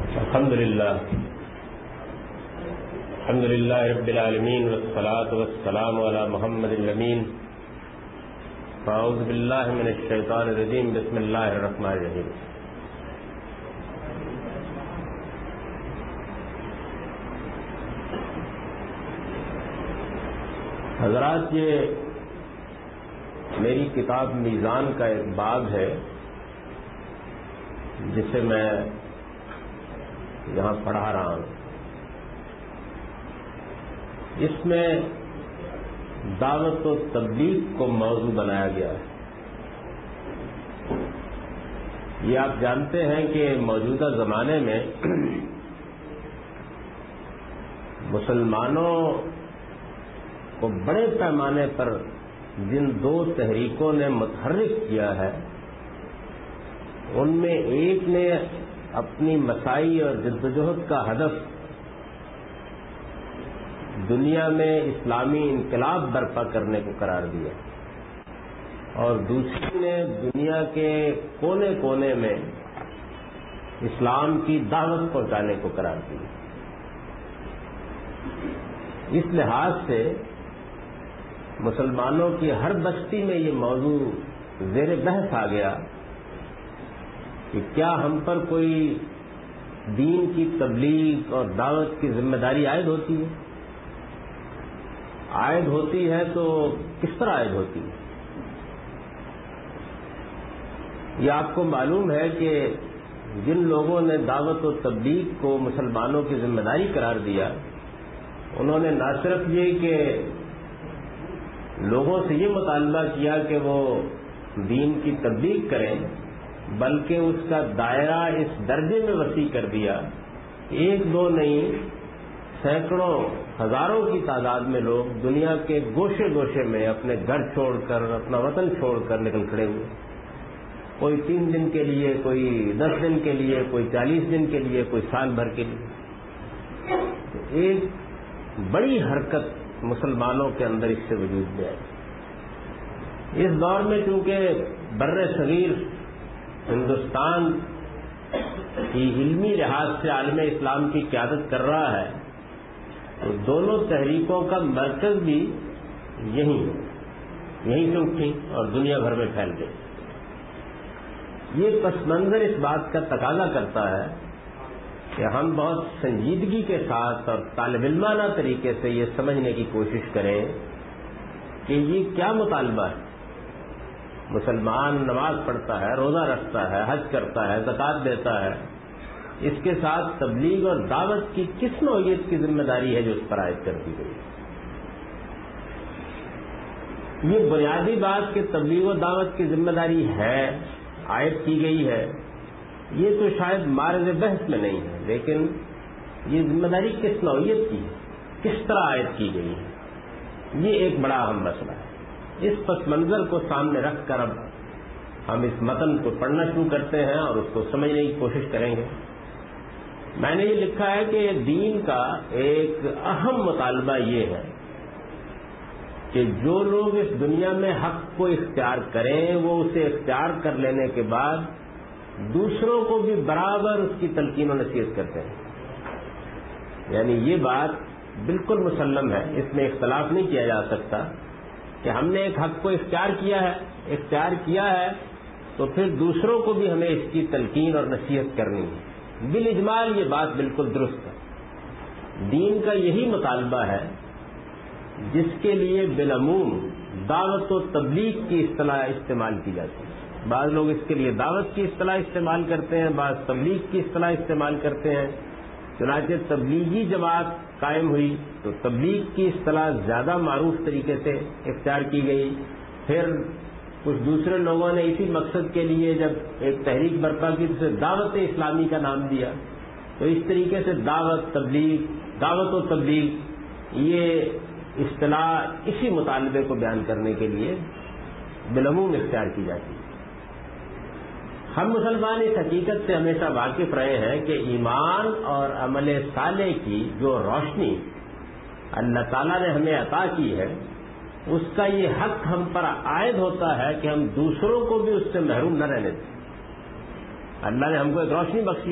الحمد للہ رب العالمین والصلاة والسلام علی محمد الامین اعوذ باللہ من الشیطان الرجیم بسم اللہ الرحمن الرحیم. حضرات، یہ میری کتاب میزان کا ایک باب ہے جسے میں یہاں پڑھا رہا ہوں. اس میں دعوت و تبلیغ کو موضوع بنایا گیا ہے. یہ آپ جانتے ہیں کہ موجودہ زمانے میں مسلمانوں کو بڑے پیمانے پر جن دو تحریکوں نے متحرک کیا ہے، ان میں ایک نے اپنی مساعی اور جدوجہد کا ہدف دنیا میں اسلامی انقلاب برپا کرنے کو قرار دیا، اور دوسری نے دنیا کے کونے کونے میں اسلام کی دعوت پہنچانے کو قرار دیا. اس لحاظ سے مسلمانوں کی ہر بستی میں یہ موضوع زیر بحث آ گیا کہ کیا ہم پر کوئی دین کی تبلیغ اور دعوت کی ذمہ داری عائد ہوتی ہے؟ عائد ہوتی ہے تو کس طرح عائد ہوتی ہے؟ یہ آپ کو معلوم ہے کہ جن لوگوں نے دعوت و تبلیغ کو مسلمانوں کی ذمہ داری قرار دیا، انہوں نے نہ صرف یہ کہ لوگوں سے یہ مطالبہ کیا کہ وہ دین کی تبلیغ کریں، بلکہ اس کا دائرہ اس درجے میں وسیع کر دیا. ایک دو نہیں، سینکڑوں ہزاروں کی تعداد میں لوگ دنیا کے گوشے گوشے میں اپنے گھر چھوڑ کر، اپنا وطن چھوڑ کر نکل کھڑے ہوئے. کوئی 3 دن کے لیے، کوئی 10 دن کے لیے، کوئی 40 دن کے لیے، کوئی سال بھر کے لیے. ایک بڑی حرکت مسلمانوں کے اندر اس سے وجود میں آئی. اس دور میں چونکہ بر صغیر ہندوستان کی علمی لحاظ سے عالم اسلام کی قیادت کر رہا ہے، تو دونوں تحریکوں کا مرکز بھی یہیں سے اٹھی اور دنیا بھر میں پھیل گئی. یہ پس منظر اس بات کا تقاضا کرتا ہے کہ ہم بہت سنجیدگی کے ساتھ اور طالب علمانہ طریقے سے یہ سمجھنے کی کوشش کریں کہ یہ کیا مطالبہ ہے. مسلمان نماز پڑھتا ہے، روزہ رکھتا ہے، حج کرتا ہے، زکوٰۃ دیتا ہے، اس کے ساتھ تبلیغ اور دعوت کی کس نوعیت کی ذمہ داری ہے جو اس پر عائد کر دی گئی. یہ بنیادی بات کہ تبلیغ و دعوت کی ذمہ داری ہے، عائد کی گئی ہے، یہ تو شاید مارز بحث میں نہیں ہے، لیکن یہ ذمہ داری کس نوعیت کی ہے، کس طرح عائد کی گئی ہے، یہ ایک بڑا اہم مسئلہ ہے. اس پس منظر کو سامنے رکھ کر اب ہم اس متن کو پڑھنا شروع کرتے ہیں اور اس کو سمجھنے کی کوشش کریں گے. میں نے یہ لکھا ہے کہ دین کا ایک اہم مطالبہ یہ ہے کہ جو لوگ اس دنیا میں حق کو اختیار کریں، وہ اسے اختیار کر لینے کے بعد دوسروں کو بھی برابر اس کی تلقین و نصیحت کرتے ہیں. یعنی یہ بات بالکل مسلم ہے، اس میں اختلاف نہیں کیا جا سکتا کہ ہم نے ایک حق کو اختیار کیا ہے تو پھر دوسروں کو بھی ہمیں اس کی تلقین اور نصیحت کرنی ہے. بالاجمال یہ بات بالکل درست ہے. دین کا یہی مطالبہ ہے جس کے لیے بالعموم دعوت و تبلیغ کی اصطلاح استعمال کی جاتی ہے. بعض لوگ اس کے لیے دعوت کی اصطلاح استعمال کرتے ہیں، بعض تبلیغ کی اصطلاح استعمال کرتے ہیں. چنانچہ تبلیغی جماعت قائم ہوئی تو تبلیغ کی اصطلاح زیادہ معروف طریقے سے اختیار کی گئی. پھر کچھ دوسرے لوگوں نے اسی مقصد کے لیے جب ایک تحریک برپا کی تو اسے دعوت اسلامی کا نام دیا. تو اس طریقے سے دعوت و تبلیغ یہ اصطلاح اسی مطالبے کو بیان کرنے کے لیے بالعموم اختیار کی جاتی ہے. ہم مسلمان اس حقیقت سے ہمیشہ واقف رہے ہیں کہ ایمان اور عمل صالح کی جو روشنی اللہ تعالیٰ نے ہمیں عطا کی ہے، اس کا یہ حق ہم پر عائد ہوتا ہے کہ ہم دوسروں کو بھی اس سے محروم نہ رہنے دیں. اللہ نے ہم کو ایک روشنی بخشی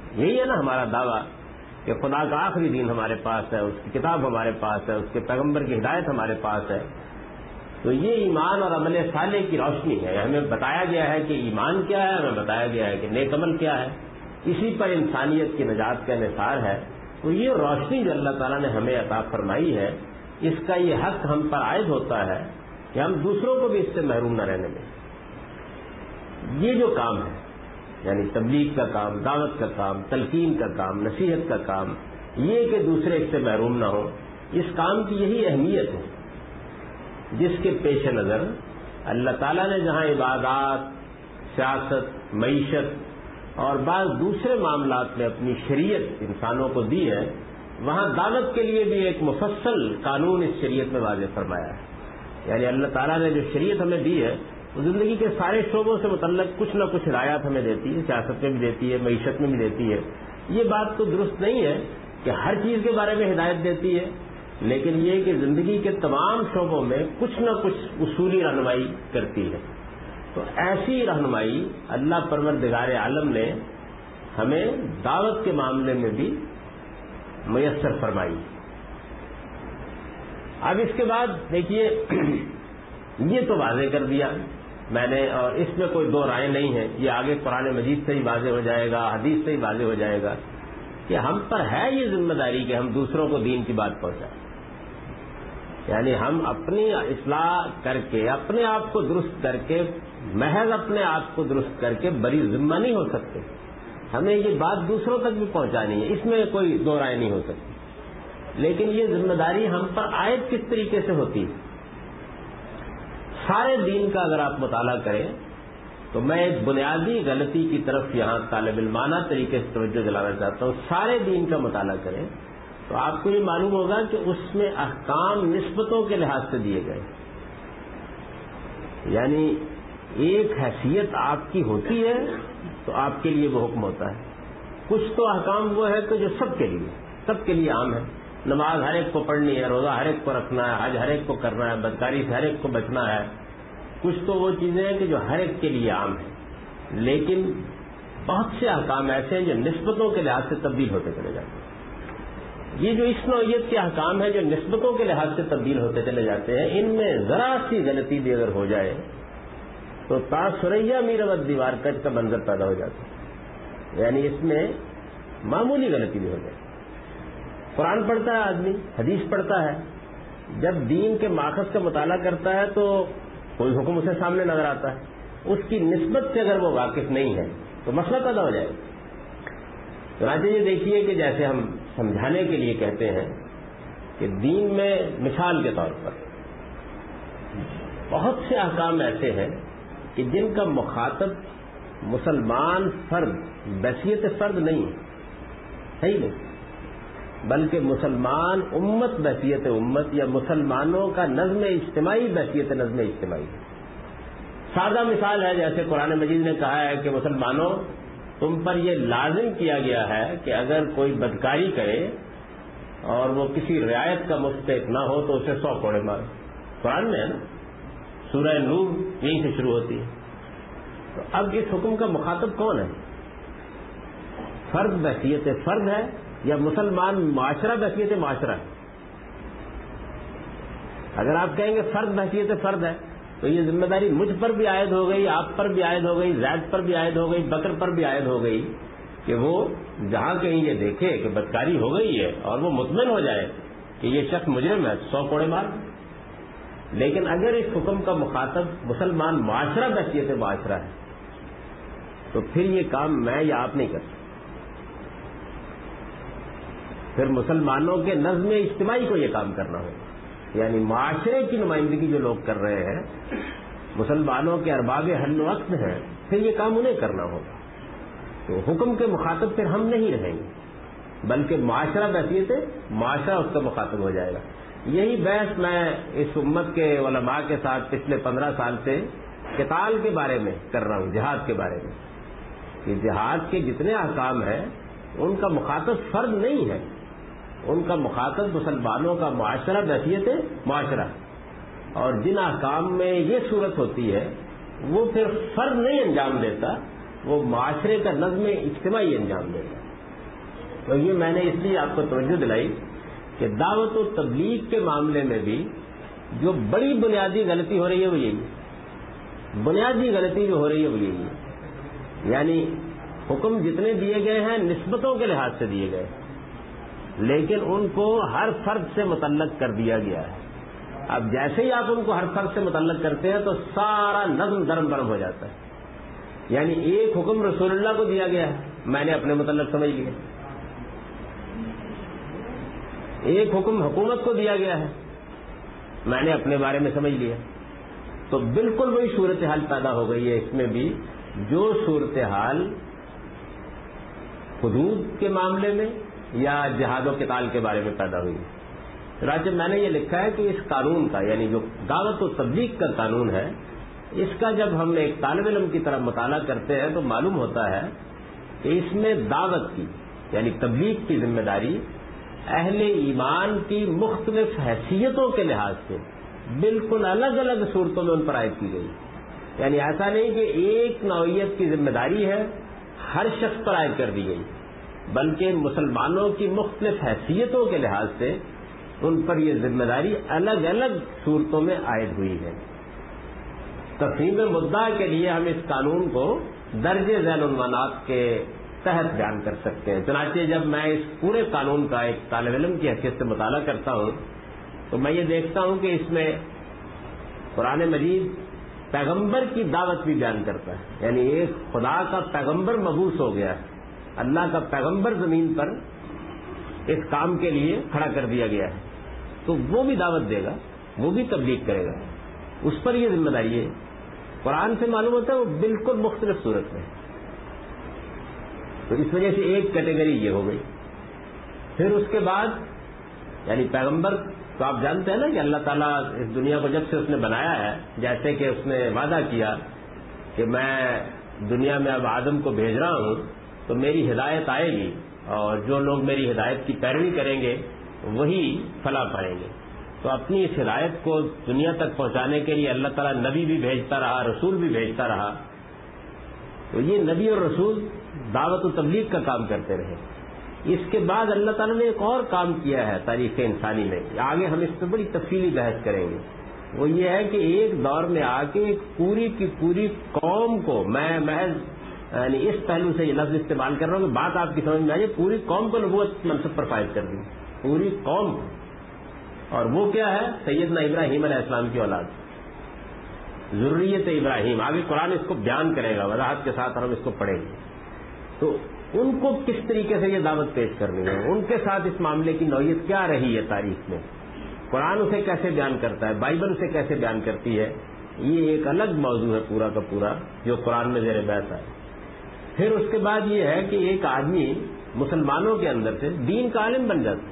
یہی ہے نا ہمارا دعویٰ کہ خدا کا آخری دین ہمارے پاس ہے، اس کی کتاب ہمارے پاس ہے، اس کے پیغمبر کی ہدایت ہمارے پاس ہے. تو یہ ایمان اور عمل صالح کی روشنی ہے. ہمیں بتایا گیا ہے کہ ایمان کیا ہے، ہمیں بتایا گیا ہے کہ نیک عمل کیا ہے، اسی پر انسانیت کی نجات کا انحصار ہے. تو یہ روشنی جو اللہ تعالیٰ نے ہمیں عطا فرمائی ہے، اس کا یہ حق ہم پر عائد ہوتا ہے کہ ہم دوسروں کو بھی اس سے محروم نہ رہنے دیں. یہ جو کام ہے، یعنی تبلیغ کا کام، دعوت کا کام، تلقین کا کام، نصیحت کا کام، یہ کہ دوسرے اس سے محروم نہ ہو، اس کام کی یہی اہمیت ہے جس کے پیش نظر اللہ تعالیٰ نے جہاں عبادات، سیاست، معیشت اور بعض دوسرے معاملات میں اپنی شریعت انسانوں کو دی ہے، وہاں دعوت کے لیے بھی ایک مفصل قانون اس شریعت میں واضح فرمایا ہے. یعنی اللہ تعالیٰ نے جو شریعت ہمیں دی ہے وہ زندگی کے سارے شعبوں سے متعلق کچھ نہ کچھ ہدایات ہمیں دیتی ہے، سیاست میں بھی دیتی ہے، معیشت میں بھی دیتی ہے. یہ بات تو درست نہیں ہے کہ ہر چیز کے بارے میں ہدایت دیتی ہے، لیکن یہ کہ زندگی کے تمام شعبوں میں کچھ نہ کچھ اصولی رہنمائی کرتی ہے. تو ایسی رہنمائی اللہ پروردگار عالم نے ہمیں دعوت کے معاملے میں بھی میسر فرمائی. اب اس کے بعد دیکھیے یہ تو واضح کر دیا میں نے، اور اس میں کوئی دو رائے نہیں ہے. یہ آگے قرآن مجید سے ہی واضح ہو جائے گا، حدیث سے ہی واضح ہو جائے گا کہ ہم پر ہے یہ ذمہ داری کہ ہم دوسروں کو دین کی بات پہنچائیں. یعنی ہم اپنی اصلاح کر کے، اپنے آپ کو درست کر کے، محض اپنے آپ کو درست کر کے بری ذمہ نہیں ہو سکتے. ہمیں یہ بات دوسروں تک بھی پہنچانی ہے، اس میں کوئی دو رائے نہیں ہو سکتی. لیکن یہ ذمہ داری ہم پر عائد کس طریقے سے ہوتی ہے؟ سارے دین کا اگر آپ مطالعہ کریں تو میں ایک بنیادی غلطی کی طرف یہاں طالب علمانہ طریقے سے توجہ دلانا چاہتا ہوں. سارے دین کا مطالعہ کریں تو آپ کو یہ معلوم ہوگا کہ اس میں احکام نسبتوں کے لحاظ سے دیے گئے. یعنی ایک حیثیت آپ کی ہوتی ہے تو آپ کے لیے وہ حکم ہوتا ہے. کچھ تو احکام وہ ہے کہ جو سب کے لیے عام ہے. نماز ہر ایک کو پڑھنی ہے، روزہ ہر ایک کو رکھنا ہے، حج ہر ایک کو کرنا ہے، بدکاری سے ہر ایک کو بچنا ہے. کچھ تو وہ چیزیں ہیں کہ جو ہر ایک کے لیے عام ہیں، لیکن بہت سے احکام ایسے ہیں جو نسبتوں کے لحاظ سے تبدیل ہوتے چلے جاتے ہیں. یہ جو اس نوعیت کے احکام ہیں جو نسبتوں کے لحاظ سے تبدیل ہوتے چلے جاتے ہیں، ان میں ذرا سی غلطی بھی اگر ہو جائے تو تا سریا میرا دیوار کٹ کا منظر پیدا ہو جاتا ہے. یعنی اس میں معمولی غلطی بھی ہو جائے. قرآن پڑھتا ہے آدمی، حدیث پڑھتا ہے، جب دین کے ماخذ کا مطالعہ کرتا ہے تو کوئی حکم اسے سامنے نظر آتا ہے، اس کی نسبت سے اگر وہ واقف نہیں ہے تو مسئلہ پیدا ہو جائے گا. چنانچہ یہ دیکھیے کہ جیسے ہم سمجھانے کے لیے کہتے ہیں کہ دین میں مثال کے طور پر بہت سے احکام ایسے ہیں کہ جن کا مخاطب مسلمان فرد بحیثیت فرد نہیں ہے، صحیح نہیں، بلکہ مسلمان امت بحیثیت امت یا مسلمانوں کا نظم اجتماعی بحیثیت نظم اجتماعی. سادہ مثال ہے، جیسے قرآن مجید نے کہا ہے کہ مسلمانوں تم پر یہ لازم کیا گیا ہے کہ اگر کوئی بدکاری کرے اور وہ کسی رعایت کا مستحق نہ ہو تو اسے 100 کوڑے مارو. قرآن میں ہے نا، سورہ نور یہیں سے شروع ہوتی ہے. تو اب اس حکم کا مخاطب کون ہے؟ فرد بحیثیت فرد ہے یا مسلمان معاشرہ بحیثیت معاشرہ ہے؟ اگر آپ کہیں گے فرد بحیثیت فرد ہے تو یہ ذمہ داری مجھ پر بھی عائد ہو گئی، آپ پر بھی عائد ہو گئی، زید پر بھی عائد ہو گئی، بکر پر بھی عائد ہو گئی کہ وہ جہاں کہیں یہ دیکھے کہ بدکاری ہو گئی ہے اور وہ مطمئن ہو جائے کہ یہ شخص مجرم ہے، 100 کوڑے مار. لیکن اگر اس حکم کا مخاطب مسلمان معاشرہ بحیثیت معاشرہ ہے تو پھر یہ کام میں یا آپ نہیں کر سکتے. پھر مسلمانوں کے نظم اجتماعی کو یہ کام کرنا ہوگا. یعنی معاشرے کی نمائندگی جو لوگ کر رہے ہیں، مسلمانوں کے ارباب حل و عقد ہیں، پھر یہ کام انہیں کرنا ہوگا. تو حکم کے مخاطب پھر ہم نہیں رہیں گے بلکہ معاشرہ بحیثیت معاشرہ اس کا مخاطب ہو جائے گا. یہی بحث میں اس امت کے علماء کے ساتھ پچھلے 15 سال سے قتال کے بارے میں کر رہا ہوں، جہاد کے بارے میں، کہ جہاد کے جتنے احکام ہیں ان کا مخاطب فرد نہیں ہے، ان کا مخاطب مسلمانوں کا معاشرہ بحیثیت معاشرہ. اور جن احکام میں یہ صورت ہوتی ہے وہ پھر فرد نہیں انجام دیتا، وہ معاشرے کا نظم اجتماعی انجام دیتا. تو یہ میں نے اس لیے آپ کو توجہ دلائی کہ دعوت و تبلیغ کے معاملے میں بھی جو بڑی بنیادی غلطی ہو رہی ہے وہ یہی ہے، بنیادی غلطی جو ہو رہی ہے وہ یہی ہے، یعنی حکم جتنے دیے گئے ہیں نسبتوں کے لحاظ سے دیے گئے، لیکن ان کو ہر فرد سے متعلق کر دیا گیا ہے۔ اب جیسے ہی آپ ان کو ہر فرد سے متعلق کرتے ہیں تو سارا نظم درم برم ہو جاتا ہے۔ یعنی ایک حکم رسول اللہ کو دیا گیا ہے، میں نے اپنے متعلق سمجھ لیا، ایک حکم حکومت کو دیا گیا ہے، میں نے اپنے بارے میں سمجھ لیا، تو بالکل وہی صورتحال پیدا ہو گئی ہے اس میں بھی جو صورتحال حدود کے معاملے میں یا جہاد و قتال کے بارے میں پیدا ہوئی۔ چنانچہ میں نے یہ لکھا ہے کہ اس قانون کا، یعنی جو دعوت و تبلیغ کا قانون ہے، اس کا جب ہم ایک طالب علم کی طرف مطالعہ کرتے ہیں تو معلوم ہوتا ہے کہ اس میں دعوت کی یعنی تبلیغ کی ذمہ داری اہل ایمان کی مختلف حیثیتوں کے لحاظ سے بالکل الگ الگ صورتوں میں ان پر عائد کی گئی۔ یعنی ایسا نہیں کہ ایک نوعیت کی ذمہ داری ہے ہر شخص پر عائد کر دی گئی، بلکہ مسلمانوں کی مختلف حیثیتوں کے لحاظ سے ان پر یہ ذمہ داری الگ الگ صورتوں میں عائد ہوئی ہے۔ تفہیم مدعا کے لیے ہم اس قانون کو درج ذیل عنوانات کے تحت بیان کر سکتے ہیں۔ چنانچہ جب میں اس پورے قانون کا ایک طالب علم کی حیثیت سے مطالعہ کرتا ہوں تو میں یہ دیکھتا ہوں کہ اس میں قرآن مجید پیغمبر کی دعوت بھی بیان کرتا ہے، یعنی ایک خدا کا پیغمبر مبعوث ہو گیا ہے، اللہ کا پیغمبر زمین پر اس کام کے لیے کھڑا کر دیا گیا ہے، تو وہ بھی دعوت دے گا، وہ بھی تبلیغ کرے گا، اس پر یہ ذمہ داری ہے۔ قرآن سے معلوم ہوتا ہے وہ بالکل مختلف صورت میں، تو اس وجہ سے ایک کیٹیگری یہ ہو گئی۔ پھر اس کے بعد یعنی پیغمبر تو آپ جانتے ہیں نا کہ اللہ تعالیٰ اس دنیا کو جب سے اس نے بنایا ہے، جیسے کہ اس نے وعدہ کیا کہ میں دنیا میں اب آدم کو بھیج رہا ہوں تو میری ہدایت آئے گی اور جو لوگ میری ہدایت کی پیروی کریں گے وہی فلاح پائیں گے، تو اپنی اس ہدایت کو دنیا تک پہنچانے کے لیے اللہ تعالیٰ نبی بھی بھیجتا رہا، رسول بھی بھیجتا رہا، تو یہ نبی اور رسول دعوت و تبلیغ کا کام کرتے رہے۔ اس کے بعد اللہ تعالیٰ نے ایک اور کام کیا ہے تاریخ انسانی میں، آگے ہم اس پہ بڑی تفصیلی بحث کریں گے، وہ یہ ہے کہ ایک دور میں آ کے ایک پوری کی پوری قوم کو، میں محض یعنی اس پہلو سے یہ لفظ استعمال کر رہا ہوں کہ بات آپ کی سمجھ میں آئے، پوری قوم کو نبوت منصب پر فائز کر دی، پوری قوم کو، اور وہ کیا ہے؟ سیدنا ابراہیم علیہ السلام کی اولاد، ذریت ابراہیم۔ آگے قرآن اس کو بیان کرے گا وضاحت کے ساتھ، اور ہم اس کو پڑھیں گے، تو ان کو کس طریقے سے یہ دعوت پیش کرنی ہے، ان کے ساتھ اس معاملے کی نوعیت کیا رہی ہے تاریخ میں، قرآن اسے کیسے بیان کرتا ہے، بائبل اسے کیسے بیان کرتی ہے، یہ ایک الگ موضوع ہے پورا کا پورا جو قرآن میں زیر بحث ہے۔ پھر اس کے بعد یہ ہے کہ ایک آدمی مسلمانوں کے اندر سے دین کا عالم بن جاتا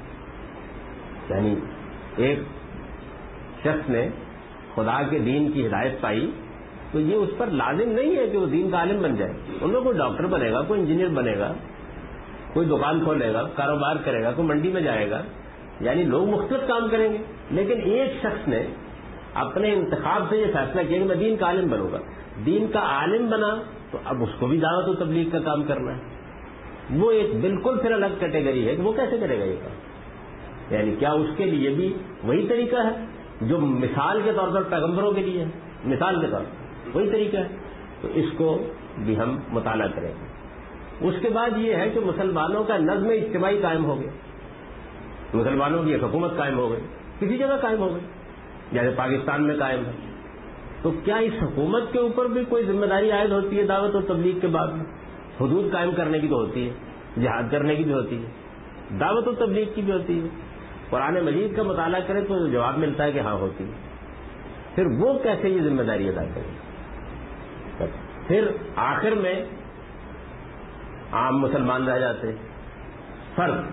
ہے، یعنی ایک شخص نے خدا کے دین کی ہدایت پائی تو یہ اس پر لازم نہیں ہے کہ وہ دین کا عالم بن جائے، ان میں کوئی ڈاکٹر بنے گا، کوئی انجینئر بنے گا، کوئی دکان کھولے گا، کاروبار کرے گا، کوئی منڈی میں جائے گا، یعنی لوگ مختلف کام کریں گے، لیکن ایک شخص نے اپنے انتخاب سے یہ فیصلہ کیا کہ میں دین کا عالم بنوں گا، دین کا عالم بنا تو اب اس کو بھی دعوت و تبلیغ کا کام کرنا ہے، وہ ایک بالکل پھر الگ کیٹیگری ہے کہ وہ کیسے کرے گا یہ کام، یعنی کیا اس کے لیے بھی وہی طریقہ ہے جو مثال کے طور پر پیغمبروں کے لیے ہے، مثال کے طور پر وہی طریقہ ہے، تو اس کو بھی ہم مطالعہ کریں گے۔ اس کے بعد یہ ہے کہ مسلمانوں کا نظم اجتماعی قائم ہو گیا، مسلمانوں کی ایک حکومت قائم ہو گئی، کسی جگہ قائم ہو گئی، جیسے پاکستان میں قائم ہے، تو کیا اس حکومت کے اوپر بھی کوئی ذمہ داری عائد ہوتی ہے دعوت و تبلیغ کے بعد میں؟ حدود قائم کرنے کی تو ہوتی ہے، جہاد کرنے کی بھی ہوتی ہے، دعوت و تبلیغ کی بھی ہوتی ہے۔ قرآن مجید کا مطالعہ کریں تو جواب ملتا ہے کہ ہاں ہوتی ہے۔ پھر وہ کیسے یہ ذمہ داری ادا کریں؟ پھر آخر میں عام مسلمان رہ جاتے، فرد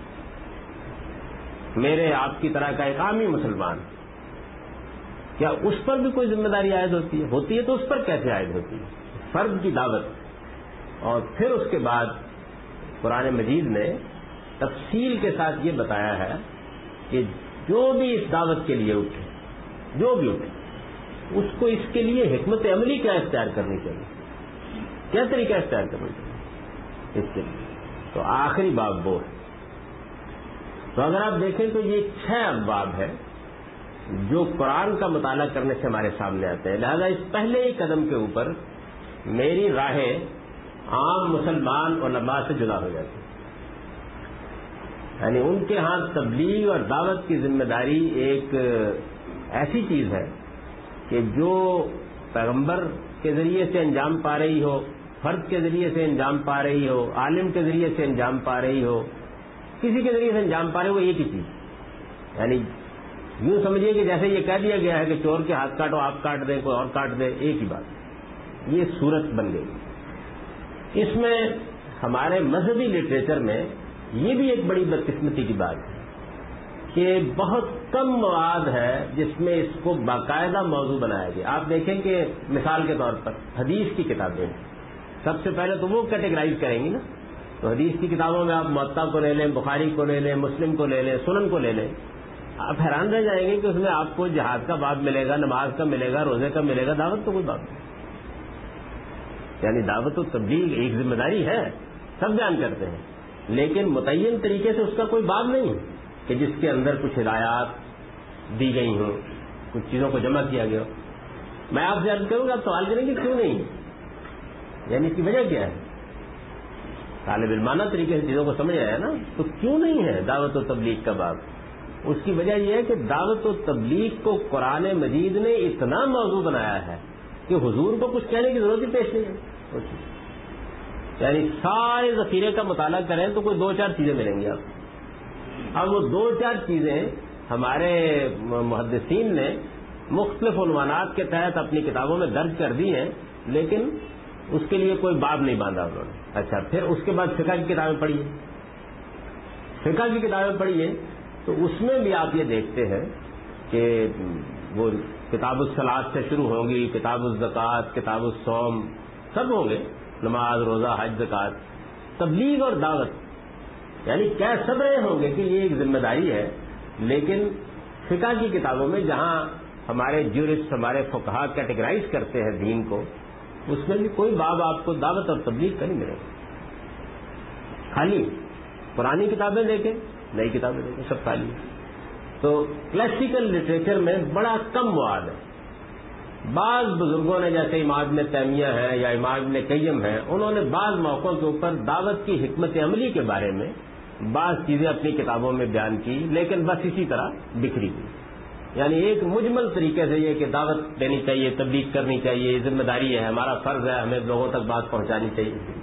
میرے آپ کی طرح کا ایک عامی مسلمان، کیا اس پر بھی کوئی ذمہ داری عائد ہوتی ہے؟ ہوتی ہے تو اس پر کیسے عائد ہوتی ہے؟ فرد کی دعوت۔ اور پھر اس کے بعد قرآن مجید نے تفصیل کے ساتھ یہ بتایا ہے کہ جو بھی اس دعوت کے لیے اٹھے، جو بھی اٹھے، اس کو اس کے لیے حکمت عملی کیا اختیار کرنی چاہیے، کیا طریقہ اختیار کرنا چاہیے اس کے لیے۔ تو آخری باب وہ ہے. تو اگر آپ دیکھیں تو یہ 6 ابواب ہے جو قرآن کا مطالعہ کرنے سے ہمارے سامنے آتے ہیں. لہذا اس پہلے ہی قدم کے اوپر میری راہیں عام مسلمان علماء سے جدا ہو جاتی ہیں. یعنی ان کے ہاں تبلیغ اور دعوت کی ذمہ داری ایک ایسی چیز ہے کہ جو پیغمبر کے ذریعے سے انجام پا رہی ہو، فرد کے ذریعے سے انجام پا رہی ہو، عالم کے ذریعے سے انجام پا رہی ہو، کسی کے ذریعے سے انجام پا رہے ہو، ایک ہی چیز. یعنی یوں سمجھیے کہ جیسے یہ کہہ دیا گیا ہے کہ چور کے ہاتھ کاٹو، آپ کاٹ دیں، کوئی اور کاٹ دے، ایک ہی بات. یہ صورت بن گئی. اس میں ہمارے مذہبی لٹریچر میں یہ بھی ایک بڑی بدقسمتی کی بات ہے کہ بہت کم مواد ہے جس میں اس کو باقاعدہ موضوع بنایا گیا. آپ دیکھیں کہ مثال کے طور پر حدیث کی کتابیں سب سے پہلے تو وہ کیٹیگرائز کریں گی نا. تو حدیث کی کتابوں میں آپ موطا کو لے لیں، بخاری کو لے لیں، مسلم کو لے لیں، سنن کو لے لیں، آپ حیران رہ جائیں گے کہ اس میں آپ کو جہاد کا باب ملے گا، نماز کا ملے گا، روزے کا ملے گا، دعوت تو کوئی باب نہیں. یعنی دعوت و تبلیغ ایک ذمہ داری ہے، سب بیان کرتے ہیں، لیکن متعین طریقے سے اس کا کوئی باب نہیں ہے کہ جس کے اندر کچھ ہدایات دی گئی ہوں، کچھ چیزوں کو جمع کیا گیا ہو. میں آپ سے عرض کروں گا، آپ سوال کریں گے کیوں نہیں ہے، یعنی اس کی وجہ کیا ہے. طالب علمانہ طریقے سے چیزوں کو سمجھ آیا نا، تو کیوں نہیں ہے دعوت و تبلیغ کا باب. اس کی وجہ یہ ہے کہ دعوت و تبلیغ کو قرآن مجید نے اتنا موضوع بنایا ہے کہ حضور کو کچھ کہنے کی ضرورت ہی پیش نہیں ہے. یعنی سارے ذخیرے کا مطالعہ کریں تو کوئی 2-4 چیزیں ملیں گی آپ. اب وہ 2-4 چیزیں ہمارے محدثین نے مختلف عنوانات کے تحت اپنی کتابوں میں درج کر دی ہیں، لیکن اس کے لیے کوئی باب نہیں باندھا انہوں نے. اچھا، پھر اس کے بعد فقہ کی کتابیں پڑھیے. فقہ کی کتابیں پڑھیے تو اس میں بھی آپ یہ دیکھتے ہیں کہ وہ کتاب الصلاۃ سے شروع ہوں گی، کتاب الزکوٰۃ، کتاب الصوم، سب ہوں گے، نماز، روزہ، حج، زکوٰۃ، تبلیغ اور دعوت. یعنی کہہ سب رہے ہوں گے کہ یہ ایک ذمہ داری ہے، لیکن فقہ کی کتابوں میں جہاں ہمارے جورسٹ، ہمارے فقہا کیٹیگرائز کرتے ہیں دین کو، اس میں بھی کوئی باب آپ کو دعوت اور تبلیغ کا نہیں ملے گا. خالی پرانی کتابیں دیکھیں، نئی کتابیں دیکھیں، سب خالی. تو کلاسیکل لٹریچر میں بڑا کم مواد ہے. بعض بزرگوں نے، جیسے امام ابن تیمیہ ہیں یا امام ابن قیم ہیں، انہوں نے بعض موقعوں کے اوپر دعوت کی حکمت عملی کے بارے میں بعض چیزیں اپنی کتابوں میں بیان کی، لیکن بس اسی طرح بکھری ہوئی. یعنی ایک مجمل طریقے سے یہ کہ دعوت دینی چاہیے، تبلیغ کرنی چاہیے، یہ ذمہ داری ہے، ہمارا فرض ہے، ہمیں لوگوں تک بات پہنچانی چاہیے.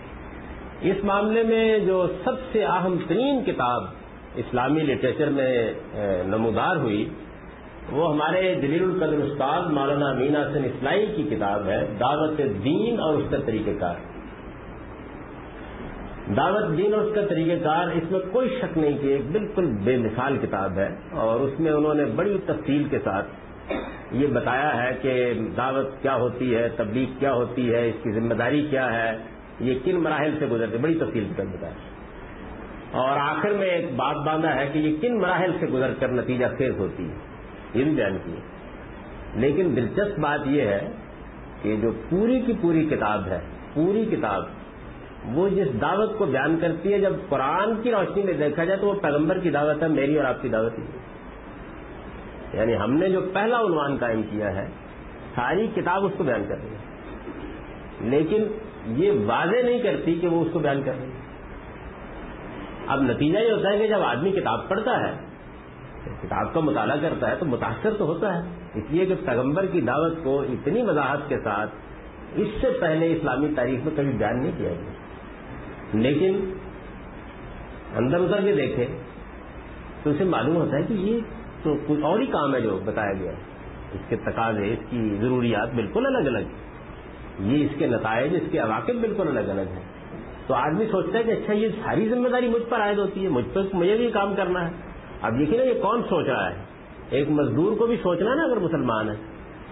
اس معاملے میں جو سب سے اہم ترین کتاب اسلامی لٹریچر میں نمودار ہوئی وہ ہمارے جلیل القدر استاد مولانا امین حسن اصلاحی کی کتاب ہے، دعوت دین اور اس کا طریقہ کار. دعوت دین اور اس کا طریقہ کار، اس میں کوئی شک نہیں کہ ایک بالکل بے مثال کتاب ہے، اور اس میں انہوں نے بڑی تفصیل کے ساتھ یہ بتایا ہے کہ دعوت کیا ہوتی ہے، تبلیغ کیا ہوتی ہے، اس کی ذمہ داری کیا ہے، یہ کن مراحل سے گزرتے، بڑی تفصیل کے ساتھ بتایا. اور آخر میں ایک بات باندھا ہے کہ یہ کن مراحل سے گزر کر نتیجہ خیز ہوتی ہے، یہ بھی بیان کی. لیکن دلچسپ بات یہ ہے کہ جو پوری کی پوری کتاب ہے، پوری کتاب وہ جس دعوت کو بیان کرتی ہے، جب قرآن کی روشنی میں دیکھا جائے تو وہ پیغمبر کی دعوت ہے، میری اور آپ کی دعوت ہی. یعنی ہم نے جو پہلا عنوان قائم کیا ہے، ساری کتاب اس کو بیان کر رہی ہے، لیکن یہ واضح نہیں کرتی کہ وہ اس کو بیان کر رہی ہے. اب نتیجہ یہ ہوتا ہے کہ جب آدمی کتاب پڑھتا ہے، کتاب کا مطالعہ کرتا ہے، تو متاثر تو ہوتا ہے، اس لیے کہ پیغمبر کی دعوت کو اتنی وضاحت کے ساتھ اس سے پہلے اسلامی تاریخ میں کبھی بیان نہیں کیا گیا. لیکن اندر اتر کے دیکھیں تو اسے معلوم ہوتا ہے کہ یہ تو کچھ اور ہی کام ہے جو بتایا گیا ہے. اس کے تقاضے، اس کی ضروریات بالکل الگ الگ ہیں، یہ اس کے نتائج، اس کے عواقب بالکل الگ الگ ہیں. تو آدمی سوچتا ہے کہ اچھا یہ ساری ذمہ داری مجھ پر عائد ہوتی ہے، مجھے بھی کام کرنا ہے. اب دیکھیے نا، یہ کون سوچ رہا ہے؟ ایک مزدور کو بھی سوچنا ہے نا اگر مسلمان ہے،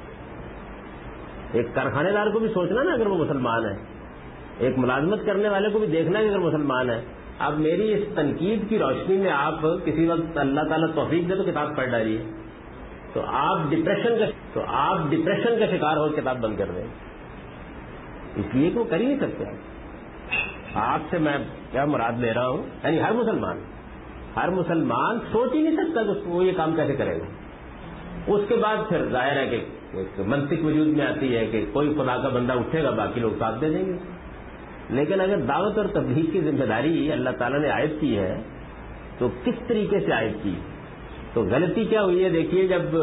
ایک کارخانے دار کو بھی سوچنا نا اگر وہ مسلمان ہے، ایک ملازمت کرنے والے کو بھی دیکھنا ہے اگر مسلمان ہے. اب میری اس تنقید کی روشنی میں آپ کسی وقت اللہ تعالیٰ توفیق دے تو کتاب پڑھ ڈالیے، تو آپ ڈپریشن کا شکار ہو کتاب بند کر دیں، اس لیے کہ وہ کر ہی نہیں سکتے آپ. آپ سے میں کیا مراد لے رہا ہوں، یعنی ہر مسلمان سوچ ہی نہیں سکتا کہ وہ یہ کام کیسے کرے گا. اس کے بعد پھر ظاہر ہے کہ ایک منطق وجود میں آتی ہے کہ کوئی خدا کا بندہ اٹھے گا، باقی لوگ ساتھ دے دیں گے. لیکن اگر دعوت اور تبلیغ کی ذمہ داری اللہ تعالیٰ نے عائد کی ہے تو کس طریقے سے عائد کی؟ تو غلطی کیا ہوئی ہے دیکھیے، جب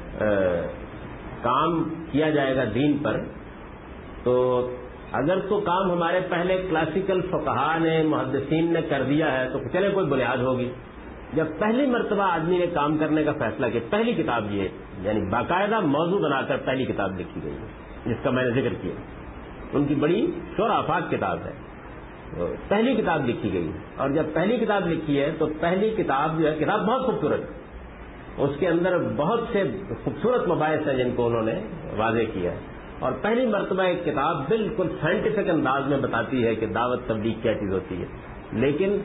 کام کیا جائے گا دین پر تو اگر تو کام ہمارے پہلے کلاسیکل فقہاء نے محدثین نے کر دیا ہے تو چلے کوئی بنیاد ہوگی. جب پہلی مرتبہ آدمی نے کام کرنے کا فیصلہ کیا، پہلی کتاب یہ یعنی باقاعدہ موضوع بنا کر پہلی کتاب لکھی گئی ہے جس کا میں نے ذکر کیا، ان کی بڑی شور آفاق کتاب ہے، پہلی کتاب لکھی گئی. اور جب پہلی کتاب لکھی ہے تو پہلی کتاب جو ہے کتاب بہت خوبصورت، اس کے اندر بہت سے خوبصورت مباحث ہیں جن کو انہوں نے واضح کیا ہے. اور پہلی مرتبہ ایک کتاب بالکل سائنٹیفک انداز میں بتاتی ہے کہ دعوت تبلیغ کیا چیز ہوتی ہے، لیکن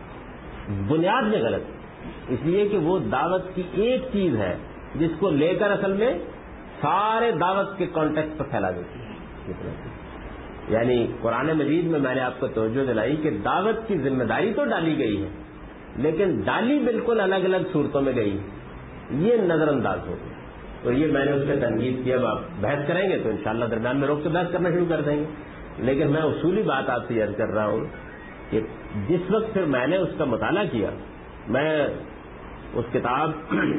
بنیاد میں غلط، اس لیے کہ وہ دعوت کی ایک چیز ہے جس کو لے کر اصل میں سارے دعوت کے کانٹیکٹ پر پھیلا دیتی ہے. یعنی قرآن مجید میں نے آپ کو توجہ دلائی کہ دعوت کی ذمہ داری تو ڈالی گئی ہے لیکن ڈالی بالکل الگ الگ صورتوں میں گئی، یہ نظر انداز ہو گئی. تو یہ میں نے اس پہ تنقید کی. اب آپ بحث کریں گے تو انشاءاللہ درمیان میں روک کے بحث کرنا شروع کر دیں گے، لیکن میں اصولی بات آپ سے عرض کر رہا ہوں کہ جس وقت پھر میں نے اس کا مطالعہ کیا، میں اس کتاب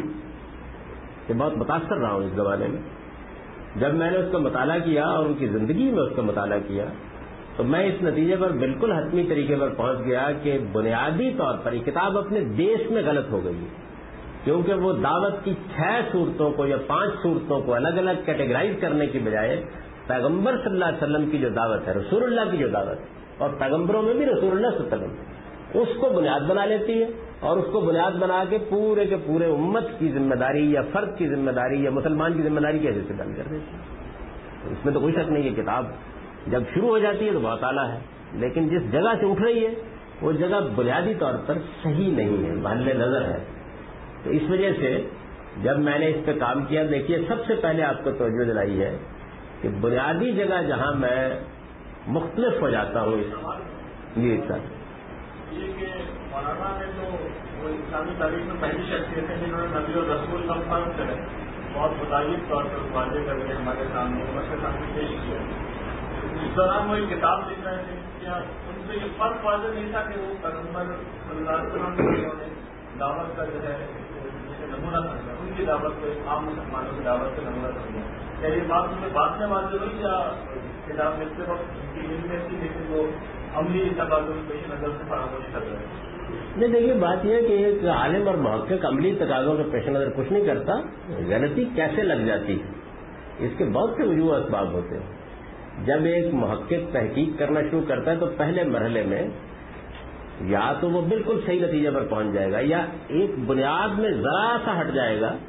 سے بہت متاثر رہا ہوں اس زمانے میں. جب میں نے اس کا مطالعہ کیا اور ان کی زندگی میں اس کا مطالعہ کیا تو میں اس نتیجے پر بالکل حتمی طریقے پر پہنچ گیا کہ بنیادی طور پر یہ کتاب اپنے دیش میں غلط ہو گئی ہے، کیونکہ وہ دعوت کی 6 صورتوں کو یا 5 صورتوں کو الگ الگ کیٹیگرائز کرنے کی بجائے پیغمبر صلی اللہ علیہ وسلم کی جو دعوت ہے، رسول اللہ کی جو دعوت ہے، اور پیغمبروں میں بھی رسول اللہ صلی اللہ علیہ وسلم، اس کو بنیاد بنا لیتی ہے اور اس کو بنیاد بنا کے پورے کے پورے امت کی ذمہ داری یا فرد کی ذمہ داری یا مسلمان کی ذمہ داری کیسے سے ڈال کر دیتی ہے. اس میں تو کوئی شک نہیں، یہ کتاب جب شروع ہو جاتی ہے تو بہت اعلیٰ ہے، لیکن جس جگہ سے اٹھ رہی ہے وہ جگہ بنیادی طور پر صحیح نہیں ہے، محل نظر ہے. تو اس وجہ سے جب میں نے اس پہ کام کیا، دیکھیے سب سے پہلے آپ کو توجہ دلائی ہے کہ بنیادی جگہ جہاں میں مختلف ہو جاتا ہوں یہ سر یہ کہ مولانا نے تو وہ اسلامی تاریخ میں پہلی شخصیت ہے جنہوں نے نبی اور رسول کا فرق ہے بہت متعلق طور پر واضح کر کے ہمارے سامنے امت کے سامنے پیش کیا. اس دوران وہ ایک کتاب لکھ رہے تھے، کیا ان سے یہ فرق واضح نہیں تھا کہ وہ پیغمبر صلی اللہ علیہ وسلم نے دعوت کا جو ہے نمونہ سمجھا، ان کی دعوت کو عام مسلمانوں کی دعوت کا نمونہ سمجھا؟ کیا یہ بات مجھے بعد میں واضح ہوئی یا کتاب لکھتے وقت ان کی علم میں تھی لیکن وہ عملی تقاضوں کے پیش نظر سے فراموش کر رہے ہیں؟ نہیں، دیکھیے بات یہ ہے کہ ایک عالم اور محقق عملی تقاضوں کے پیش نظر کچھ نہیں کرتا. غلطی کیسے لگ جاتی ہے اس کے بہت سے وجوہ اسباب ہوتے ہیں. جب ایک محقق تحقیق کرنا شروع کرتا ہے تو پہلے مرحلے میں یا تو وہ بالکل صحیح نتیجے پر پہنچ جائے گا یا ایک بنیاد میں ذرا سا ہٹ جائے گا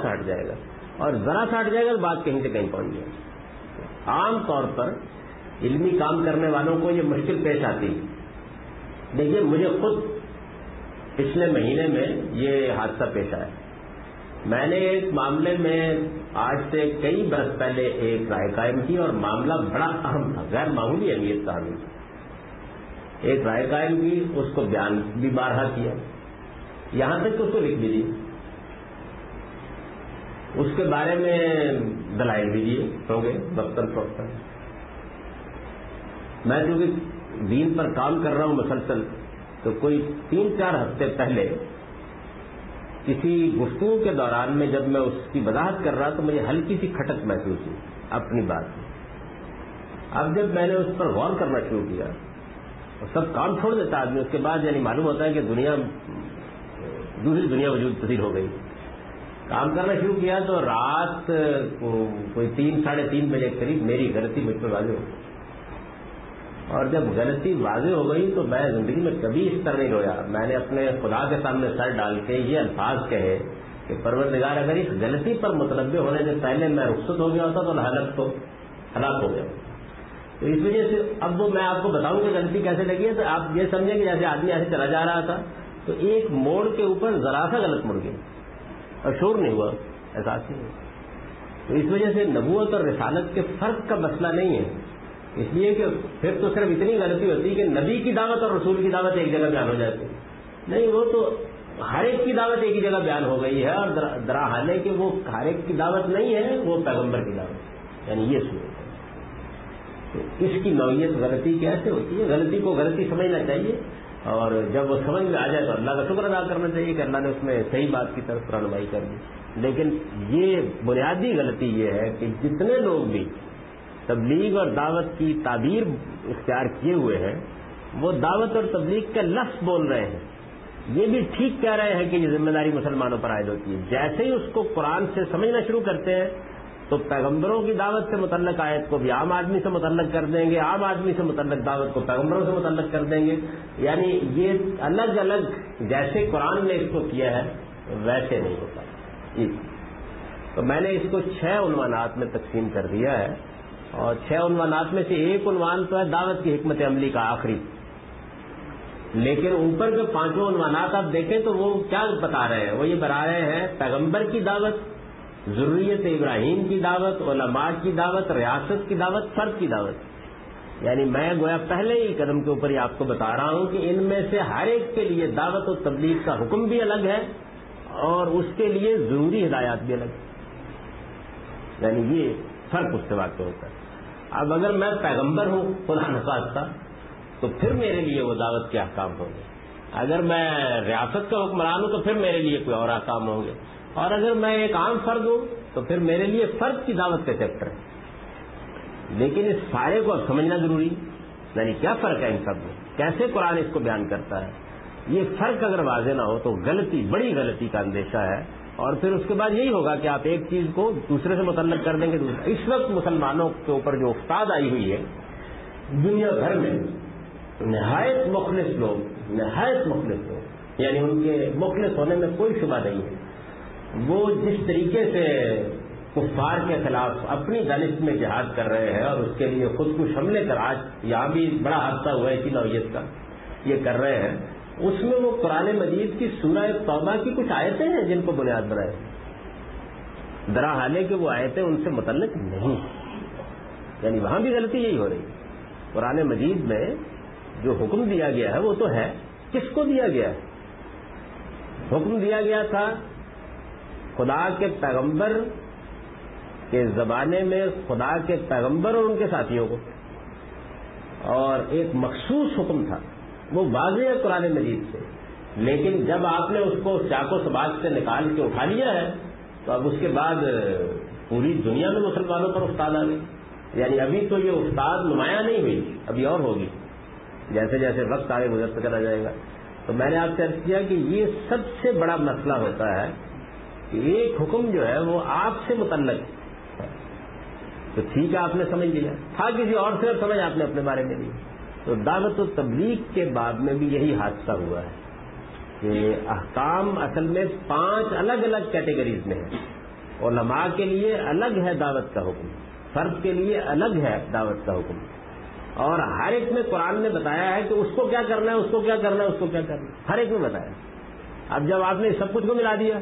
اور ذرا سا ہٹ جائے گا تو بات کہیں سے کہیں پہنچ جائے گا. عام طور پر علمی کام کرنے والوں کو یہ مشکل پیش آتی ہے. دیکھیے مجھے خود پچھلے مہینے میں یہ حادثہ پیش آیا. میں نے ایک معاملے میں آج سے کئی برس پہلے ایک رائے قائم کی اور معاملہ بڑا اہم تھا، غیر معمولی اہمیت کا حامل تھا. ایک رائے قائم کی، اس کو بیان بھی بارہا کیا، یہاں تک کہ اس کو لکھ بھی دیا، اس کے بارے میں دلائل بھی دیے ہو گئے وقتاً فوقتاً. میں چونکہ دین پر کام کر رہا ہوں مسلسل، تو کوئی 3-4 ہفتے پہلے کسی گفتگو کے دوران میں جب میں اس کی وضاحت کر رہا تو مجھے ہلکی سی کھٹک محسوس ہوئی اپنی بات میں. اب جب میں نے اس پر غور کرنا شروع کیا اور سب کام چھوڑ دیتا آدمی، اس کے بعد یعنی معلوم ہوتا ہے کہ دوسری دنیا وجود پذیر ہو گئی. کام کرنا شروع کیا تو رات کوئی 3-3:30 بجے قریب میری غلطی مجھ پر واضح ہو گئی. اور جب غلطی واضح ہو گئی تو میں زندگی میں کبھی اس طرح نہیں رویا. میں نے اپنے خدا کے سامنے سر ڈال کے یہ الفاظ کہے کہ پروردگار اگر اس غلطی پر متنبع ہونے سے پہلے میں رخصت ہو گیا ہوتا تو ہلاک ہو گیا. تو اس وجہ سے اب وہ میں آپ کو بتاؤں کہ غلطی کیسے لگی ہے تو آپ یہ سمجھیں کہ جیسے آدمی ایسے چلا جا رہا تھا تو ایک موڑ کے اوپر ذرا سا غلط مڑ گیا اور شور نہیں ہوا، احساس نہیں ہوا. تو اس وجہ سے نبوت اور رسالت کے فرق کا مسئلہ نہیں ہے، اس لیے کہ پھر تو صرف اتنی غلطی ہوتی کہ نبی کی دعوت اور رسول کی دعوت ایک جگہ بیان ہو جاتی. نہیں، وہ تو ہر ایک کی دعوت ایک ہی جگہ بیان ہو گئی ہے، اور درا حال ہے کہ وہ ہر ایک کی دعوت نہیں ہے، وہ پیغمبر کی دعوت، یعنی یہ صورت ہے. تو اس کی نوعیت غلطی کیسے ہوتی ہے؟ غلطی کو غلطی سمجھنا چاہیے، اور جب وہ سمجھ میں آ جائے تو اللہ کا شکر ادا کرنا چاہیے کہ اللہ نے اس میں صحیح بات کی طرف رہنمائی کر دی. لیکن یہ بنیادی غلطی یہ ہے کہ جتنے لوگ بھی تبلیغ اور دعوت کی تعبیر اختیار کیے ہوئے ہیں، وہ دعوت اور تبلیغ کا لفظ بول رہے ہیں. یہ بھی ٹھیک کہہ رہے ہیں کہ یہ ذمہ داری مسلمانوں پر عائد ہوتی ہے. جیسے ہی اس کو قرآن سے سمجھنا شروع کرتے ہیں تو پیغمبروں کی دعوت سے متعلق آیت کو بھی عام آدمی سے متعلق کر دیں گے، عام آدمی سے متعلق دعوت کو پیغمبروں سے متعلق کر دیں گے. یعنی یہ الگ الگ جیسے قرآن نے اس کو کیا ہے ویسے نہیں ہوتا. تو میں نے اس کو 6 عنوانات میں تقسیم کر دیا ہے، اور 6 عنوانات میں سے ایک عنوان تو ہے دعوت کی حکمت عملی کا آخری. لیکن اوپر کے 5 عنوانات آپ دیکھیں تو وہ کیا بتا رہے ہیں؟ وہ یہ بتا رہے ہیں پیغمبر کی دعوت، ذریت ابراہیم کی دعوت، علماء کی دعوت، ریاست کی دعوت، فرد کی دعوت. یعنی میں گویا پہلے ہی قدم کے اوپر ہی آپ کو بتا رہا ہوں کہ ان میں سے ہر ایک کے لیے دعوت و تبلیغ کا حکم بھی الگ ہے، اور اس کے لیے ضروری ہدایات بھی الگ ہے. یعنی یہ فرق اس سے واقع ہوتا ہے. اب اگر میں پیغمبر ہوں خدا نخواستہ تو پھر میرے لیے وہ دعوت کے احکام ہوں گے. اگر میں ریاست کا حکمران ہوں تو پھر میرے لیے کوئی اور احکام ہوں گے. اور اگر میں ایک عام فرد ہوں تو پھر میرے لیے فرد کی دعوت کا چیپٹر ہے. لیکن اس سارے کو اب سمجھنا ضروری، یعنی کیا فرق ہے ان سب میں، کیسے قرآن اس کو بیان کرتا ہے. یہ فرق اگر واضح نہ ہو تو غلطی، بڑی غلطی کا اندیشہ ہے. اور پھر اس کے بعد یہی ہوگا کہ آپ ایک چیز کو دوسرے سے متعلق کر دیں گے. اس وقت مسلمانوں کے اوپر جو افتاد آئی ہوئی ہے دنیا بھر میں، نہایت مخلص لوگ، یعنی ان کے مخلص ہونے میں کوئی شبہ نہیں ہے، وہ جس طریقے سے کفار کے خلاف اپنی دانش میں جہاد کر رہے ہیں اور اس کے لیے خود کش حملے کر، آج یہاں بھی بڑا حادثہ ہوا ہے اسی نوعیت کا، یہ کر رہے ہیں، اس میں وہ قرآن مجید کی سورہ توبہ کی کچھ آیتیں ہیں جن کو بنیاد بنائے. درا حال ہے کہ وہ آیتیں ان سے متعلق نہیں، یعنی وہاں بھی غلطی یہی ہو رہی ہے. قرآن مجید میں جو حکم دیا گیا ہے وہ تو ہے، کس کو دیا گیا ہے؟ حکم دیا گیا تھا خدا کے پیغمبر کے زمانے میں خدا کے پیغمبر اور ان کے ساتھیوں کو، اور ایک مخصوص حکم تھا، وہ واضح ہے قرآن مجید سے. لیکن جب آپ نے اس کو چاق و سباق سے نکال کے اٹھا لیا ہے تو اب اس کے بعد پوری دنیا میں مسلمانوں پر افتاد آ گئی. یعنی ابھی تو یہ افتاد نمایاں نہیں ہوئی، ابھی اور ہوگی جیسے جیسے وقت آگے گزرتا چلا جائے گا. تو میں نے آپ سے عرض کیا کہ یہ سب سے بڑا مسئلہ ہوتا ہے کہ ایک حکم جو ہے وہ آپ سے متعلق ہے، تو ٹھیک ہے آپ نے سمجھ لیا، تھا کسی اور سے اور سمجھ آپ نے اپنے بارے میں لی. تو دعوت و تبلیغ کے باب میں بھی یہی حادثہ ہوا ہے کہ احکام اصل میں 5 الگ الگ کیٹیگریز میں ہیں. علماء کے لیے الگ ہے دعوت کا حکم، فرد کے لیے الگ ہے دعوت کا حکم، اور ہر ایک میں قرآن نے بتایا ہے کہ اس کو کیا کرنا ہے، اس کو کیا کرنا ہے، اس کو کیا کرنا ہے، ہر ایک میں بتایا. اب جب آپ نے سب کچھ کو ملا دیا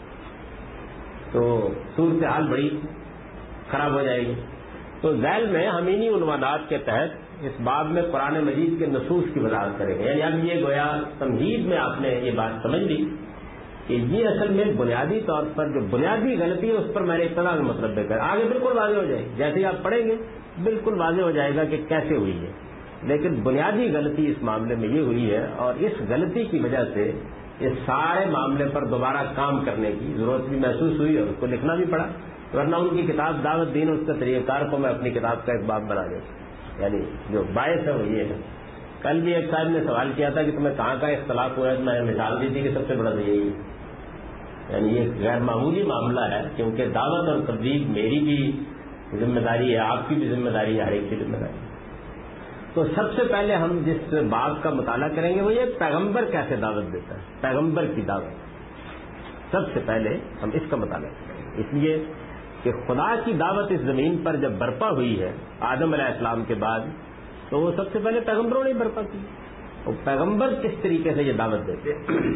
تو صورتحال بڑی خراب ہو جائے گی. تو ذیل میں ہم انہی عنوانات کے تحت اس باب میں قرآن مجید کے نصوص کی وضاحت کریں گے. یعنی اب یہ گویا تمہید میں آپ نے یہ بات سمجھ لی کہ یہ اصل میں بنیادی طور پر جو بنیادی غلطی ہے اس پر میں نے ابتدا میں مطلب دے کر آگے بالکل واضح ہو جائے گی، جیسے ہی آپ پڑھیں گے بالکل واضح ہو جائے گا کہ کیسے ہوئی ہے. لیکن بنیادی غلطی اس معاملے میں یہ ہوئی ہے، اور اس غلطی کی وجہ سے اس سارے معاملے پر دوبارہ کام کرنے کی ضرورت بھی محسوس ہوئی اور اس کو لکھنا بھی پڑا. ورنہ ان کی کتاب دعوت دین اس کا طریقہ کار کو میں اپنی کتاب کا ایک باب بنا دوں. یعنی جو باعث ہے وہ یہ ہے. کل بھی ایک صاحب نے سوال کیا تھا کہ تمہیں کہاں کا اختلاف ہوا ہے، تو میں نے مثال دی تھی کہ سب سے بڑا تو یہی ہے. یعنی یہ غیر معمولی معاملہ ہے، کیونکہ دعوت اور تبلیغ میری بھی ذمہ داری ہے، آپ کی بھی ذمہ داری ہے، ہر ایک کی ذمہ داری ہے. تو سب سے پہلے ہم جس بات کا مطالعہ کریں گے وہ یہ پیغمبر کیسے دعوت دیتا ہے، پیغمبر کی دعوت. سب سے پہلے ہم اس کا مطالعہ کریں گے، اس لیے کہ خدا کی دعوت اس زمین پر جب برپا ہوئی ہے آدم علیہ السلام کے بعد، تو وہ سب سے پہلے پیغمبروں نے برپا کی. اور پیغمبر کس طریقے سے یہ دعوت دیتے ہیں،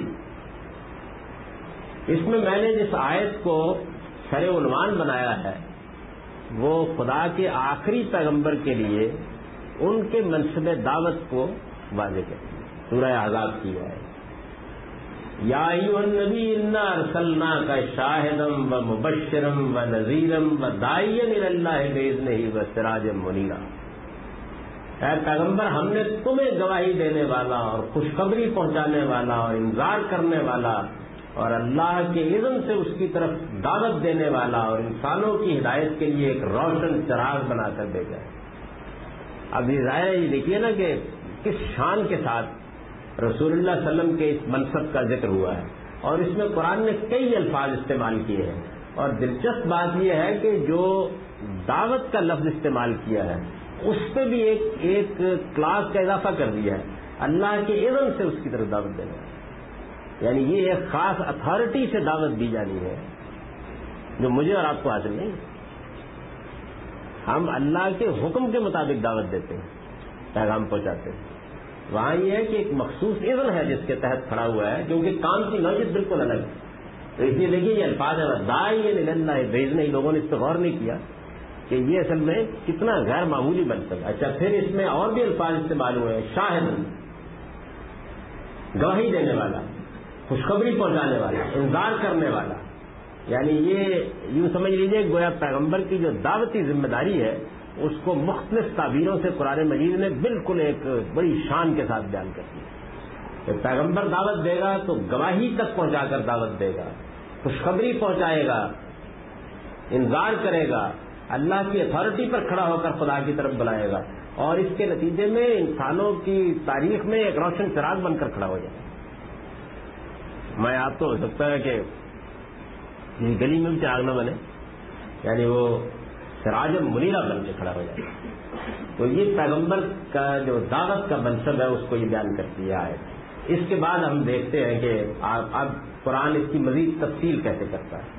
اس میں نے جس آیت کو سر عنوان بنایا ہے وہ خدا کے آخری پیغمبر کے لیے ان کے منصب دعوت کو واضح کرتی ہے. سورہ احزاب کی ہے یا ایھا النبی انا ارسلناک شاہدا ومبشرا ونذیرا وداعیا الی اللہ باذنہ وسراجا منیرا. اے پیغمبر ہم نے تمہیں گواہی دینے والا اور خوشخبری پہنچانے والا اور انذار کرنے والا اور اللہ کے اذن سے اس کی طرف دعوت دینے والا اور انسانوں کی ہدایت کے لیے ایک روشن چراغ بنا کر بھیجا ہے. اب یہ ظاہر ہے، یہ دیکھیے نا کہ کس شان کے ساتھ رسول اللہ صلی اللہ علیہ وسلم کے اس منصب کا ذکر ہوا ہے، اور اس میں قرآن نے کئی الفاظ استعمال کیے ہیں. اور دلچسپ بات یہ ہے کہ جو دعوت کا لفظ استعمال کیا ہے اس پہ بھی ایک کلاس کا اضافہ کر دیا ہے، اللہ کے اذن سے اس کی طرف دعوت دینا ہے. یعنی یہ ایک خاص اتھارٹی سے دعوت دی جانی ہے جو مجھے اور آپ کو حاصل نہیں. ہم اللہ کے حکم کے مطابق دعوت دیتے ہیں، پیغام پہنچاتے ہیں. وہاں یہ ہے کہ ایک مخصوص اذن ہے جس کے تحت کھڑا ہوا ہے، کیونکہ کام کی نوعیت بالکل الگ ہے. تو اس لیے دیکھیے یہ الفاظ ہے داعیا الی اللہ باذنہ، لوگوں نے اس پہ غور نہیں کیا کہ یہ اصل میں کتنا غیر معمولی منصب ہے. اچھا پھر اس میں اور بھی الفاظ استعمال ہوئے ہیں، شاہد گواہی دینے والا، خوشخبری پہنچانے والا، انذار کرنے والا. یعنی یہ یوں سمجھ لیجئے گویا پیغمبر کی جو دعوتی ذمہ داری ہے اس کو مختلف تعبیروں سے قرآن مجید نے بالکل ایک بڑی شان کے ساتھ بیان کر دیا. کہ پیغمبر دعوت دے گا تو گواہی تک پہنچا کر دعوت دے گا، خوشخبری پہنچائے گا، انذار کرے گا، اللہ کی اتھارٹی پر کھڑا ہو کر خدا کی طرف بلائے گا، اور اس کے نتیجے میں انسانوں کی تاریخ میں ایک روشن چراغ بن کر کھڑا ہو جائے. میں آپ تو ہو سکتا ہے کہ گلی میں بھی چراغ نہ بنے، یعنی وہ سراج منیرہ بن کے کھڑا ہو جائے. تو یہ پیغمبر کا جو دعوت کا منصب ہے اس کو یہ بیان کرتی ہے. اس کے بعد ہم دیکھتے ہیں کہ اب قرآن اس کی مزید تفصیل کیسے کرتا ہے.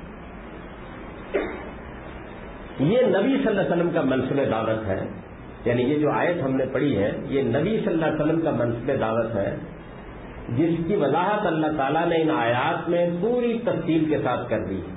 یہ نبی صلی اللہ علیہ وسلم کا منصب دعوت ہے، یعنی یہ جو آیت ہم نے پڑھی ہے یہ نبی صلی اللہ علیہ وسلم کا منصب دعوت ہے، جس کی وضاحت اللہ تعالیٰ نے ان آیات میں پوری تفصیل کے ساتھ کر دی.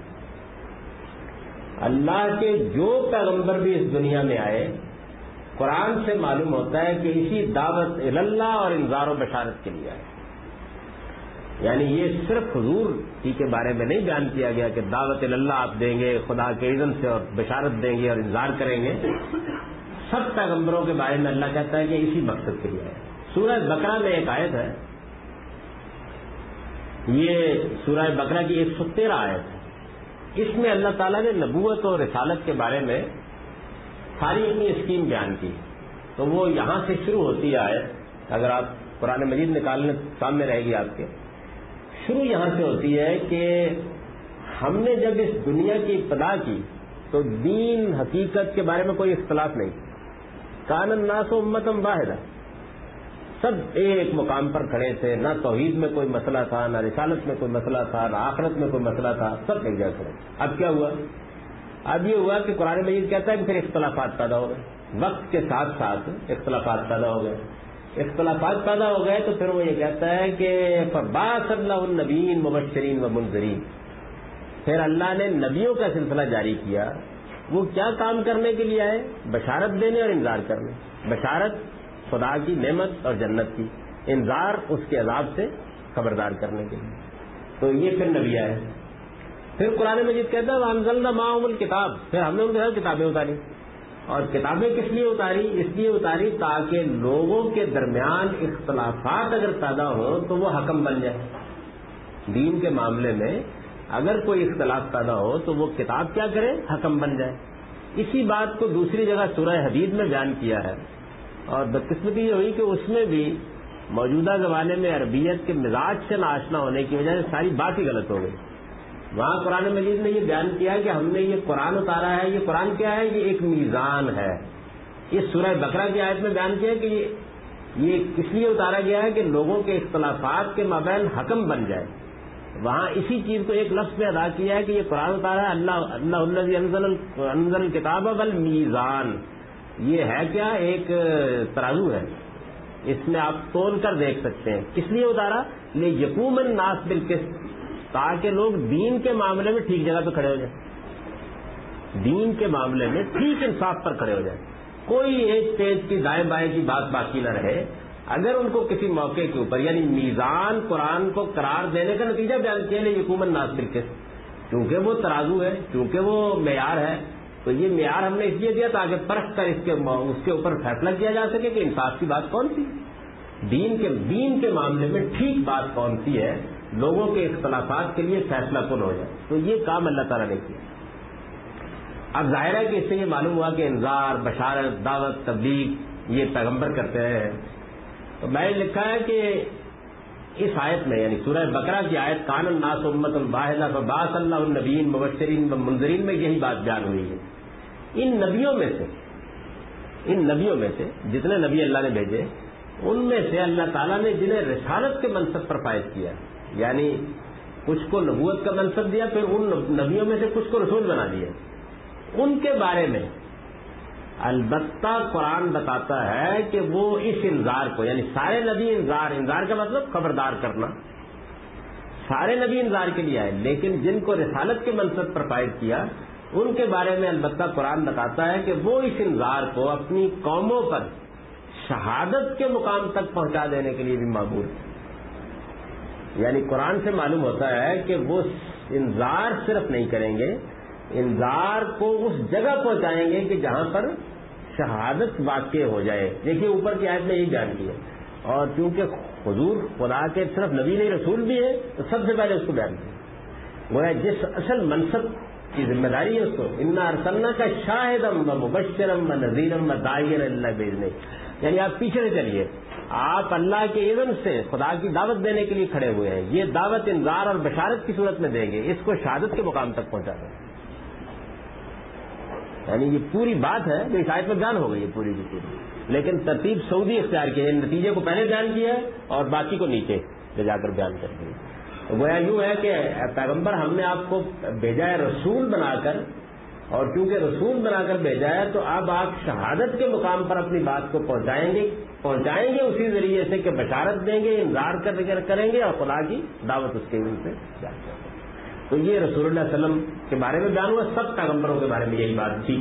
اللہ کے جو پیغمبر بھی اس دنیا میں آئے قرآن سے معلوم ہوتا ہے کہ اسی دعوت اللہ اور انذار و بشارت کے لیے آئے. یعنی یہ صرف حضور ہی کے بارے میں نہیں بیان کیا گیا کہ دعوت اللہ آپ دیں گے خدا کے اذن سے اور بشارت دیں گے اور انذار کریں گے. سب پیغمبروں کے بارے میں اللہ کہتا ہے کہ اسی مقصد کے لیے آئے. سورہ بقرہ میں ایک آیت ہے، یہ سورہ بقرہ کی 113 آیت ہے. اس میں اللہ تعالیٰ نے نبوت اور رسالت کے بارے میں ساری اپنی اسکیم بیان کی. تو وہ یہاں سے شروع ہوتی ہے آیت، اگر آپ قرآن مجید نکالنے سامنے رہے گی آپ کے، شروع یہاں سے ہوتی ہے کہ ہم نے جب اس دنیا کی ابتدا کی تو دین حقیقت کے بارے میں کوئی اختلاف نہیں. کان الناس امۃ واحدہ، سب ایک مقام پر کھڑے تھے، نہ توحید میں کوئی مسئلہ تھا، نہ رسالت میں کوئی مسئلہ تھا، نہ آخرت میں کوئی مسئلہ تھا، سب ایک جگہ کھڑے. اب کیا ہوا؟ اب یہ ہوا کہ قرآن مجید کہتا ہے کہ پھر اختلافات پیدا ہو گئے، وقت کے ساتھ ساتھ اختلافات پیدا ہو گئے. اختلافات پیدا ہو گئے تو پھر وہ یہ کہتا ہے کہ فبعث اللہ النبیین مبشرین و منذرین. پھر اللہ نے نبیوں کا سلسلہ جاری کیا. وہ کیا کام کرنے کے لیے آئے؟ بشارت دینے اور انذار کرنے. بشارت خدا کی نعمت اور جنت کی، انذار اس کے عذاب سے خبردار کرنے کے لیے. تو یہ پھر نبی آئے. پھر قرآن مجید کہتا ہے وَأَنزَلْنَا مَعَهُمُ الْكِتَابَ، پھر ہم نے ان کے ساتھ کتابیں اتاری. اور کتابیں کس لیے اتاری؟ اس لیے اتاری تاکہ لوگوں کے درمیان اختلافات اگر پیدا ہوں تو وہ حکم بن جائے. دین کے معاملے میں اگر کوئی اختلاف پیدا ہو تو وہ کتاب کیا کرے؟ حکم بن جائے. اسی بات کو دوسری جگہ سورہ حدید میں بیان کیا ہے. اور بدقسمتی یہ ہوئی کہ اس میں بھی موجودہ زمانے میں عربیت کے مزاج سے ناآشنا ہونے کی وجہ سے ساری بات ہی غلط ہو گئی. وہاں قرآن مجید نے یہ بیان کیا کہ ہم نے یہ قرآن اتارا ہے. یہ قرآن کیا ہے؟ یہ ایک میزان ہے. اس سورہ بقرہ کی آیت میں بیان کیا کہ یہ کس لیے اتارا گیا ہے کہ لوگوں کے اختلافات کے مابین حکم بن جائے. وہاں اسی چیز کو ایک لفظ میں ادا کیا ہے کہ یہ قرآن اتارا ہے اللہ الذی انزل الکتاب والمیزان. یہ ہے کیا؟ ایک ترازو ہے، اس میں آپ تول کر دیکھ سکتے ہیں. کس لیے اتارا؟ لیقوم الناس بالقسط، تاکہ لوگ دین کے معاملے میں ٹھیک جگہ پہ کھڑے ہو جائیں، دین کے معاملے میں ٹھیک انصاف پر کھڑے ہو جائیں. کوئی ایک پیج کی دائیں بائیں کی بات باقی نہ رہے. اگر ان کو کسی موقع کے اوپر یعنی میزان قرآن کو قرار دینے کا نتیجہ بیان کیا ہے یقوم الناس بالقسط، چونکہ وہ ترازو ہے، چونکہ وہ معیار ہے، تو یہ معیار ہم نے اس لیے دیا تاکہ پرکھ کر اس کے اوپر فیصلہ کیا جا سکے کہ انصاف کی بات کون سی، دین کے معاملے میں ٹھیک بات کون سی ہے، لوگوں کے اختلافات کے لیے فیصلہ کن ہو جائے. تو یہ کام اللہ تعالیٰ نے کیا. اب ظاہر ہے کہ اس سے یہ معلوم ہوا کہ انذار، بشارت، دعوت، تبلیغ یہ پیغمبر کرتے ہیں. تو میں نے لکھا ہے کہ اس آیت میں یعنی سورہ بقرہ کی آیت کان الناس امۃ واحدہ فبعث اللہ النبیین مبشرین ومنذرین میں یہی بات بیان ہوئی ہے. ان نبیوں میں سے جتنے نبی اللہ نے بھیجے ان میں سے اللہ تعالیٰ نے جنہیں رسالت کے منصب پر فائز کیا، یعنی کچھ کو نبوت کا منصب دیا، پھر ان نبیوں میں سے کچھ کو رسول بنا دیا، ان کے بارے میں البتہ قرآن بتاتا ہے کہ وہ اس انذار کو یعنی سارے نبی انذار کا مطلب خبردار کرنا، سارے نبی انذار کے لیے آئے، لیکن جن کو رسالت کے منصب پر فائز کیا ان کے بارے میں البتہ قرآن بتاتا ہے کہ وہ اس انذار کو اپنی قوموں پر شہادت کے مقام تک پہنچا دینے کے لیے بھی معمور ہے. یعنی قرآن سے معلوم ہوتا ہے کہ وہ انذار صرف نہیں کریں گے، انذار کو اس جگہ پہنچائیں گے کہ جہاں پر شہادت واقع ہو جائے. دیکھیے اوپر کی آیت میں یہی بیان کیا، اور چونکہ حضور خدا کے صرف نبی نہیں رسول بھی ہے تو سب سے پہلے اس کو بیان کیا. وہ ہے جس اصل منصب کی ذمہ داری ہے اس کو انا ارسلنا کا شاہدم و مبشرم و نذیرم و داعیا الی اللہ باذنہ. یعنی آپ پیچھے سے چلیے، آپ اللہ کے اذن سے خدا کی دعوت دینے کے لیے کھڑے ہوئے ہیں. یہ دعوت انذار اور بشارت کی صورت میں دیں گے، اس کو شہادت کے مقام تک پہنچا دیں گے. یعنی یہ پوری بات ہے جو اس آیت میں بیان ہو گئی ہے پوری کی پوری، لیکن ترتیب سعودی اختیار کی ہے، نتیجے کو پہلے بیان کیا ہے اور باقی کو نیچے لے جا کر بیان کر دیا. گویا یوں ہے کہ پیغمبر ہم نے آپ کو بھیجا ہے رسول بنا کر، اور چونکہ رسول بنا کر بھیجا ہے تو اب آپ شہادت کے مقام پر اپنی بات کو پہنچائیں گے اسی ذریعے سے کہ بشارت دیں گے، انذار کریں گے اور خدا کی دعوت اس کے سے بیان کریں گے. تو یہ رسول اللہ علیہ وسلم کے بارے میں بیان ہوا، سب پیغمبروں کے بارے میں یہی بات تھی.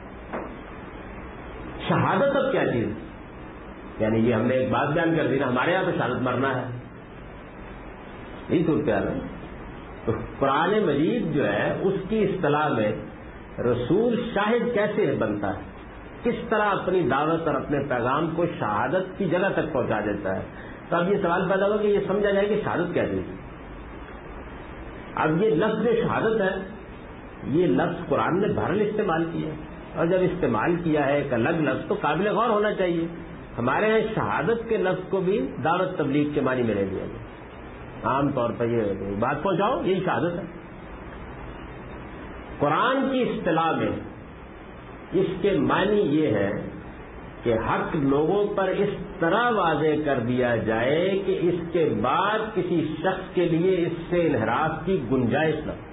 شہادت اب کیا چیز، یعنی یہ ہم نے ایک بات بیان کر دی نا، ہمارے یہاں تو شہادت مرنا ہے، یہی صورتحال ہے. تو قرآن مجید جو ہے اس کی اصطلاح میں رسول شاہد کیسے بنتا ہے، کس طرح اپنی دعوت اور اپنے پیغام کو شہادت کی جگہ تک پہنچا دیتا ہے. تو اب یہ سوال پیدا ہوا کہ یہ سمجھا جائے کہ شہادت کیا چیز ہے. اب یہ لفظ جو شہادت ہے یہ لفظ قرآن نے بہرحال استعمال کیا ہے، اور جب استعمال کیا ہے ایک الگ لفظ تو قابل غور ہونا چاہیے. ہمارے یہاں شہادت کے لفظ کو بھی دعوت تبلیغ کے معنی میں لے لیا گیا. عام طور پر یہ بات پہنچاؤ یہی شہادت ہے. قرآن کی اصطلاح میں اس کے معنی یہ ہے کہ حق لوگوں پر اس طرح واضح کر دیا جائے کہ اس کے بعد کسی شخص کے لیے اس سے انحراف کی گنجائش نہ ہو.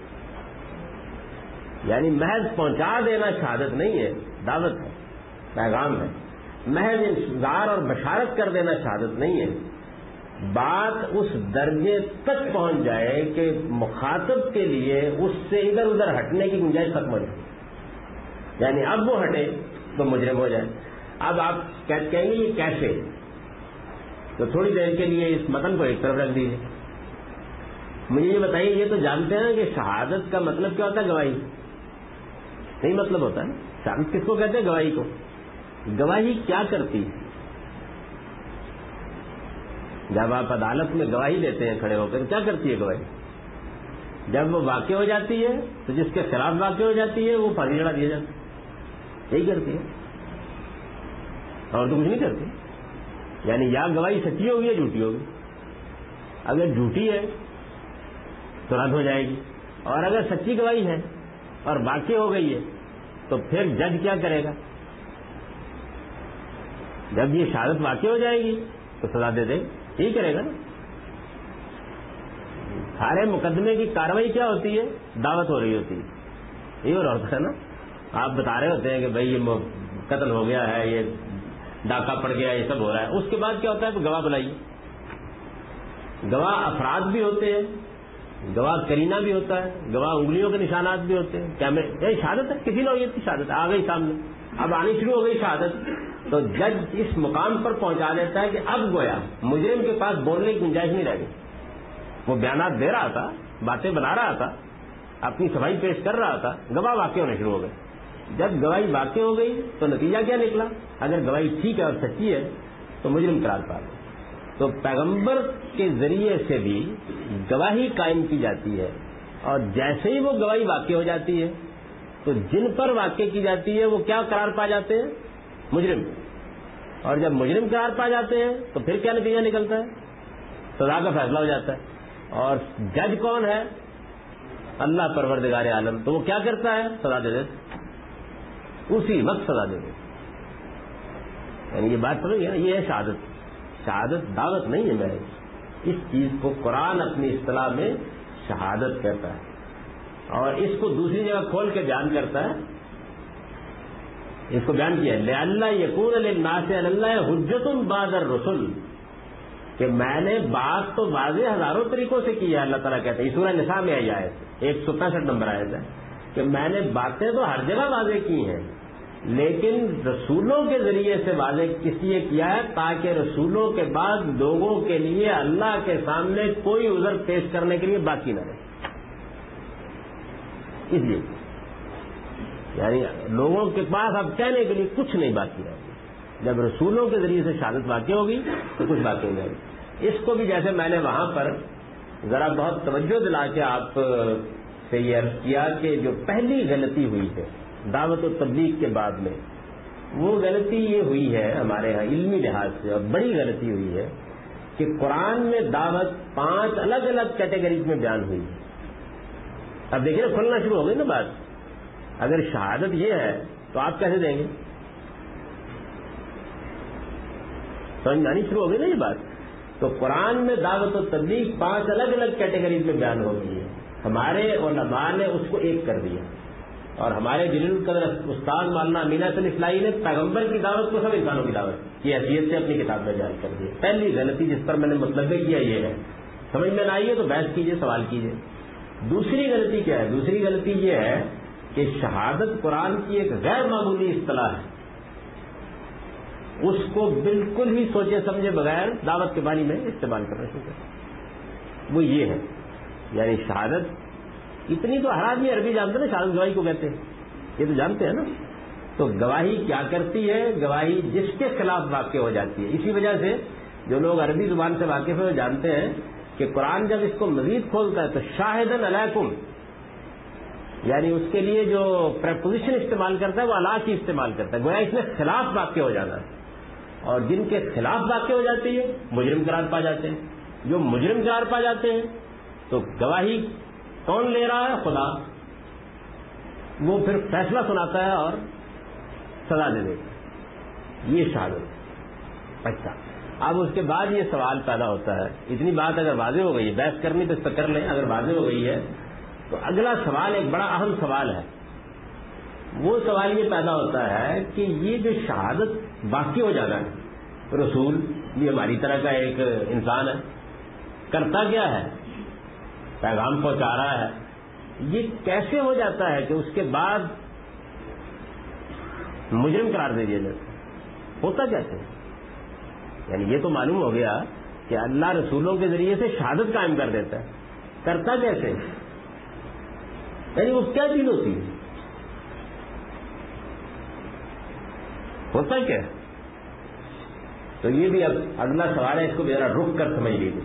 یعنی محض پہنچا دینا شہادت نہیں ہے، دعوت ہے، پیغام ہے. محض انذار اور بشارت کر دینا شہادت نہیں ہے. بات اس درجے تک پہنچ جائے کہ مخاطب کے لیے اس سے ادھر ادھر ہٹنے کی گنجائش ختم ہو جائے. یعنی اب وہ ہٹے تو مجرم ہو جائے. اب آپ کہیں گے یہ کیسے، تو تھوڑی دیر کے لیے اس متن کو ایک طرف رکھ دیجیے. مجھے یہ بتائیے، یہ تو جانتے ہیں کہ شہادت کا مطلب کیا ہوتا ہے؟ گواہی. نہیں مطلب ہوتا ہے شہادت کس کو کہتے ہیں؟ گواہی کو. گواہی کیا کرتی ہے؟ جب آپ عدالت میں گواہی دیتے ہیں کھڑے ہو کر، کیا کرتی ہے گواہی؟ جب وہ واقع ہو جاتی ہے تو جس کے خلاف واقع ہو جاتی ہے وہ پھانسی چڑھا دیا جاتا ہے. یہی کرتی ہے اور تو کچھ نہیں کرتی. یعنی یا گواہی سچی ہوگی یا جھوٹی ہوگی. اگر جھوٹی ہے تو رد ہو جائے گی، اور اگر سچی گواہی ہے اور واقع ہو گئی ہے تو پھر جج کیا کرے گا؟ جب یہ شہادت واقع ہو جائے گی تو سزا دے دے، یہی کرے گا نا. سارے مقدمے کی کاروائی کیا ہوتی ہے؟ دعوت ہو رہی ہوتی ہے. یہی ہو رہا ہوتا ہے نا. آپ بتا رہے ہوتے ہیں کہ بھائی یہ قتل ہو گیا ہے، یہ ڈاکہ پڑ گیا، یہ سب ہو رہا ہے. اس کے بعد کیا ہوتا ہے کہ گواہ بلائیے. گواہ افراد بھی ہوتے ہیں، گواہ کرینہ بھی ہوتا ہے، گواہ انگلیوں کے نشانات بھی ہوتے ہیں. کیمرے، یہ شہادت ہے. کسی نے یہ شہادت آ گئی سامنے. اب آنی شروع ہو گئی شہادت، تو جج اس مقام پر پہنچا دیتا ہے کہ اب گویا مجرم کے پاس بولنے کی گنجائش نہیں رہ گئی. وہ بیانات دے رہا تھا، باتیں بنا رہا تھا، اپنی صفائی پیش کر رہا تھا، گواہ واقع ہونے شروع ہو گئے. جب گواہی واقع ہو گئی تو نتیجہ کیا نکلا؟ اگر گواہی ٹھیک ہے اور سچی ہے تو مجرم قرار پا گئے. تو پیغمبر کے ذریعے سے بھی گواہی قائم کی جاتی ہے، اور جیسے ہی وہ گواہی واقع ہو جاتی ہے تو جن پر واقع کی جاتی ہے وہ کیا قرار پا جاتے ہیں؟ مجرم. اور جب مجرم قرار پا جاتے ہیں تو پھر کیا نتیجہ نکلتا ہے؟ سزا کا فیصلہ ہو جاتا ہے. اور جج کون ہے؟ اللہ پروردگار عالم. تو وہ کیا کرتا ہے؟ سزا دے دیتا، اسی وقت سزا دے دیتا. یعنی یہ بات سمجھ گیا، یہ ہے شہادت. شہادت دعوت نہیں ہے محض، اس چیز کو قرآن اپنی اصطلاح میں شہادت کہتا ہے. اور اس کو دوسری جگہ کھول کے بیان کرتا ہے، اس کو بیان کیا لِأَلَّا يَكُونَ لِلنَّاسِ عَلَى اللَّهِ حُجَّةٌ بَعْدَ الرُّسُلِ، کہ میں نے بات تو واضح ہزاروں طریقوں سے کی ہے. اللہ تعالیٰ کہتا ہے، یہ سورہ نساء میں آئی آیت 165 نمبر آیت ہے کہ میں نے باتیں تو ہر جگہ واضح کی ہیں، لیکن رسولوں کے ذریعے سے واضح کس لیے کیا ہے؟ تاکہ رسولوں کے بعد لوگوں کے لیے اللہ کے سامنے کوئی عذر پیش کرنے کے لیے باقی نہ رہے. اس لیے یعنی لوگوں کے پاس اب کہنے کے لیے کچھ نہیں باقی رہے. جب رسولوں کے ذریعے سے شہادت واقع ہوگی تو کچھ باقی نہیں رہے. اس کو بھی جیسے میں نے وہاں پر ذرا بہت توجہ دلا کے آپ سے یہ عرض کیا کہ جو پہلی غلطی ہوئی ہے دعوت و تبلیغ کے بعد میں، وہ غلطی یہ ہوئی ہے ہمارے ہاں علمی لحاظ سے، اور بڑی غلطی ہوئی ہے کہ قرآن میں دعوت 5 الگ الگ کیٹیگریز میں بیان ہوئی ہے. اب دیکھیے نا، کھلنا شروع ہو گئی نا بات. اگر شہادت یہ ہے تو آپ کیسے دیں گے؟ سمجھ میں آنی شروع ہو گئی نا یہ بات. تو قرآن میں دعوت و تبلیغ 5 الگ الگ کیٹیگریز میں بیان ہو گئی ہے. ہمارے علماء نے اس کو ایک کر دیا، اور ہمارے جلیل القدر استاد مولانا امین حسن اصلاحی نے پیغمبر کی دعوت کو سب انسانوں کی دعوت کی حیثیت سے اپنی کتاب میں جاری کر دیا. پہلی غلطی جس پر میں نے مطلب کیا یہ ہے. سمجھ میں نہ آئی ہے تو بحث کیجئے، سوال کیجئے. دوسری غلطی کیا ہے؟ دوسری غلطی یہ ہے کہ شہادت قرآن کی ایک غیر معمولی اصطلاح ہے، اس کو بالکل ہی سوچے سمجھے بغیر دعوت کے بانی میں استعمال کرنا شروع کریں. وہ یہ ہے، یعنی شہادت اتنی تو ہر آدمی عربی جانتے نا، شہادت گواہی کو کہتے ہیں، یہ تو جانتے ہیں نا. تو گواہی کیا کرتی ہے؟ گواہی جس کے خلاف واقع ہو جاتی ہے. اسی وجہ سے جو لوگ عربی زبان سے واقف ہیں وہ جانتے ہیں کہ قرآن جب اس کو مزید کھولتا ہے تو شاہدن علیکم، یعنی اس کے لیے جو پریپوزیشن استعمال کرتا ہے وہ علی کی استعمال کرتا ہے، گویا اس میں خلاف واقع ہو جانا ہے. اور جن کے خلاف واقع ہو جاتی ہے مجرم قرار پا جاتے ہیں. جو مجرم قرار پا جاتے ہیں تو گواہی کون لے رہا ہے؟ خدا. وہ پھر فیصلہ سناتا ہے اور سزا دے دیتا ہے. یہ شہادت. اچھا، اب اس کے بعد یہ سوال پیدا ہوتا ہے، اتنی بات اگر واضح ہو گئی ہے، بحث کرنی تو اس پر کر لیں، اگر واضح ہو گئی ہے تو اگلا سوال ایک بڑا اہم سوال ہے. وہ سوال یہ پیدا ہوتا ہے کہ یہ جو شہادت واقع ہو جانا ہے، رسول بھی ہماری طرح کا ایک انسان ہے، کرتا کیا ہے؟ پیغام پہنچا رہا ہے. یہ کیسے ہو جاتا ہے کہ اس کے بعد مجرم قرار دے دیا جاتا ہے؟ ہوتا کیسے؟ یعنی یہ تو معلوم ہو گیا کہ اللہ رسولوں کے ذریعے سے شہادت قائم کر دیتا ہے، کرتا کیسے؟ یعنی وہ کیا چیز ہوتی ہے؟ ہوتا کیا؟ تو یہ بھی اب اگلا سوال ہے، اس کو ذرا رک کر سمجھ لیجیے.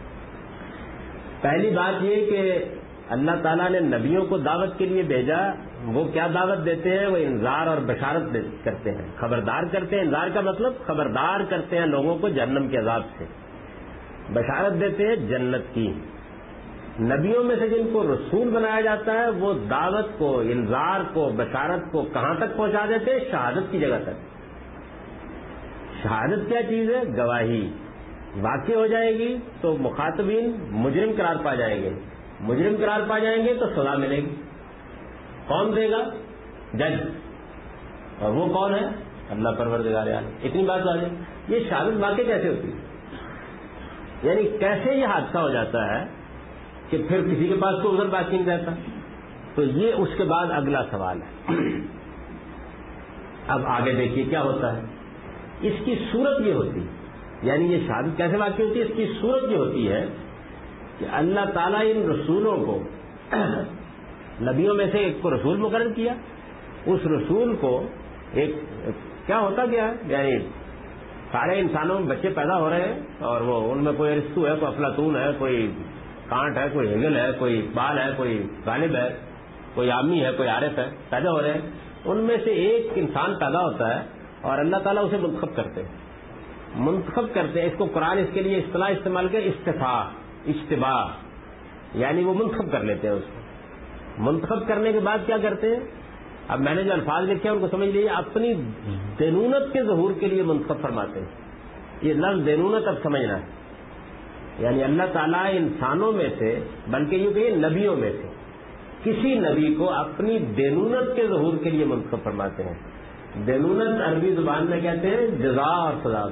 پہلی بات یہ کہ اللہ تعالیٰ نے نبیوں کو دعوت کے لیے بھیجا. وہ کیا دعوت دیتے ہیں؟ وہ انذار اور بشارت کرتے ہیں، خبردار کرتے ہیں. انذار کا مطلب خبردار کرتے ہیں لوگوں کو جہنم کے عذاب سے، بشارت دیتے ہیں جنت کی. نبیوں میں سے جن کو رسول بنایا جاتا ہے وہ دعوت کو، انذار کو، بشارت کو کہاں تک پہنچا دیتے ہیں؟ شہادت کی جگہ تک. شہادت کیا چیز ہے؟ گواہی. واقع ہو جائے گی تو مخاطبین مجرم قرار پا جائیں گے، مجرم قرار پا جائیں گے تو سزا ملے گی. کون دے گا؟ جج. اور وہ کون ہے؟ اللہ پروردگار عالم. اتنی بات آ جائے. یہ شہادت واقع کیسے ہوتی ہے؟ یعنی کیسے یہ حادثہ ہو جاتا ہے کہ پھر کسی کے پاس تو عذر باقی نہیں رہتا؟ تو یہ اس کے بعد اگلا سوال ہے. اب آگے دیکھیے کیا ہوتا ہے. اس کی صورت یہ ہوتی، یعنی یہ شہادت کیسے واقع ہوتی ہے، اس کی صورت یہ ہوتی ہے کہ اللہ تعالیٰ ان رسولوں کو، نبیوں میں سے ایک کو رسول مقرر کیا، اس رسول کو ایک کیا ہوتا گیا، یعنی سارے انسانوں میں بچے پیدا ہو رہے ہیں اور وہ ان میں کوئی ارسطو ہے، کوئی افلاطون ہے، کوئی کانٹ ہے، کوئی ہیگل ہے، کوئی بال ہے، کوئی غالب ہے، کوئی عامی ہے، کوئی عارف ہے، پیدا ہو رہے ہیں. ان میں سے ایک انسان پیدا ہوتا ہے اور اللہ تعالیٰ اسے منتخب کرتے ہیں. اس کو قرآن اس کے لیے اصطلاح استعمال کیا، استفاء، اجتباء، یعنی وہ منتخب کر لیتے ہیں. اس کو منتخب کرنے کے بعد کیا کرتے ہیں، اب میں نے جو الفاظ لکھے ہیں ان کو سمجھ لیجیے، اپنی دینونت کے ظہور کے لیے منتخب فرماتے ہیں. یہ لفظ دینونت اب سمجھنا ہے، یعنی اللہ تعالیٰ انسانوں میں سے، بلکہ یوں کہ نبیوں میں سے کسی نبی کو اپنی دینونت کے ظہور کے لیے منتخب فرماتے ہیں. دینونت عربی زبان میں کہتے ہیں جزا اور سزا.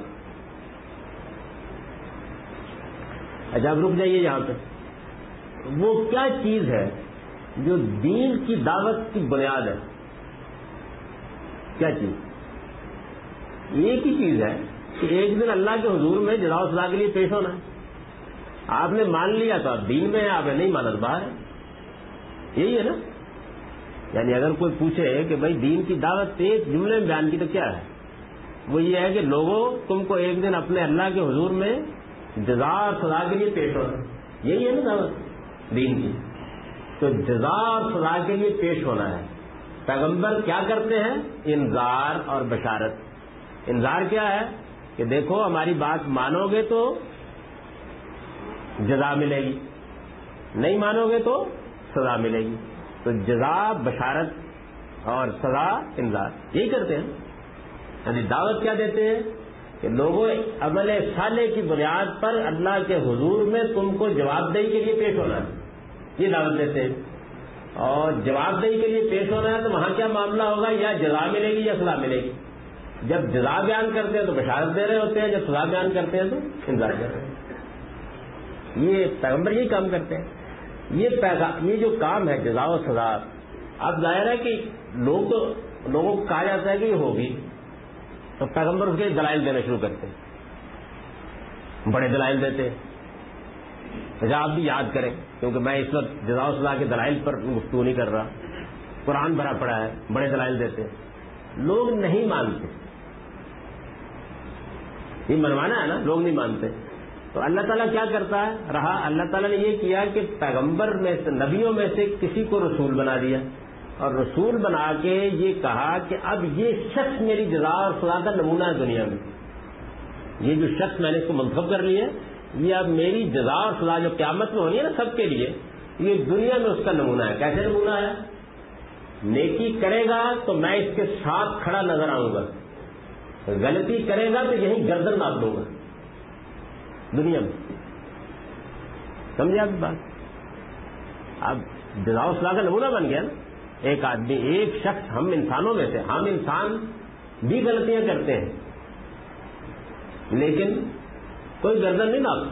اچھا اب رک جائیے یہاں پہ. وہ کیا چیز ہے جو دین کی دعوت کی بنیاد ہے؟ کیا چیز؟ ایک ہی چیز ہے کہ ایک دن اللہ کے حضور میں جزا و سزا کے لیے پیش ہونا ہے. آپ نے مان لیا تو آپ دین میں ہیں، آپ نے نہیں مانا تو باہر ہے. یہی ہے نا. یعنی اگر کوئی پوچھے کہ بھائی دین کی دعوت ایک جملے میں بیان کی تو کیا ہے، وہ یہ ہے کہ لوگوں تم کو ایک دن اپنے اللہ کے حضور میں جزا اور سزا کے لیے پیش ہونا. یہی ہے نا دعوت دین کی. تو جزا اور سزا کے لیے پیش ہونا ہے. پیغمبر کیا کرتے ہیں، انذار اور بشارت. انذار کیا ہے کہ دیکھو ہماری بات مانو گے تو جزا ملے گی، نہیں مانو گے تو سزا ملے گی. تو جزا بشارت اور سزا انذار یہی کرتے ہیں. یعنی دعوت کیا دیتے ہیں کہ لوگوں عمل صالح کی بنیاد پر اللہ کے حضور میں تم کو جواب دہی کے لیے پیش ہونا ہے. یہ دعوت دیتے ہیں. اور جواب دہی کے لیے پیش ہونا ہے تو وہاں کیا معاملہ ہوگا، یا جزا ملے گی یا سزا ملے گی. جب جزا بیان کرتے ہیں تو بشارت دے رہے ہوتے ہیں، جب سزا بیان کرتے ہیں تو انذار دے رہے ہیں. یہ پیغمبر یہی کام کرتے ہیں. یہ جو کام ہے جزا و سزا، اب ظاہر ہے کہ لوگوں کو کہا جاتا ہے کہ یہ ہوگی تو پیغمبر اس کے دلائل دینا شروع کرتے ہیں، بڑے دلائل دیتے ہیں. اچھا آپ بھی یاد کریں، کیونکہ میں اس وقت جزا و سزا کے دلائل پر گفتگو نہیں کر رہا، قرآن بھرا پڑا ہے، بڑے دلائل دیتے ہیں. لوگ نہیں مانتے، یہ منوانا ہے نا، لوگ نہیں مانتے. تو اللہ تعالیٰ کیا کرتا ہے رہا، اللہ تعالیٰ نے یہ کیا کہ پیغمبر میں سے، نبیوں میں سے کسی کو رسول بنا دیا، اور رسول بنا کے یہ کہا کہ اب یہ شخص میری جزا اور سزا کا نمونہ ہے دنیا میں. یہ جو شخص میں نے اس کو منتخب کر لیا ہے، یہ اب میری جزا اور سزا جو قیامت میں ہونی ہے نا سب کے لیے، یہ دنیا میں اس کا نمونہ ہے. کیسے نمونہ ہے؟ نیکی کرے گا تو میں اس کے ساتھ کھڑا نظر آؤں گا، غلطی کرے گا تو یہیں گردن ناپ دوں گا دنیا میں. سمجھے آپ بات؟ اب جزا و سزا کا نمونہ بن گیا نا. ایک آدمی، ایک شخص، ہم انسانوں میں سے، ہم انسان بھی غلطیاں کرتے ہیں لیکن کوئی گردن نہیں ناپتا.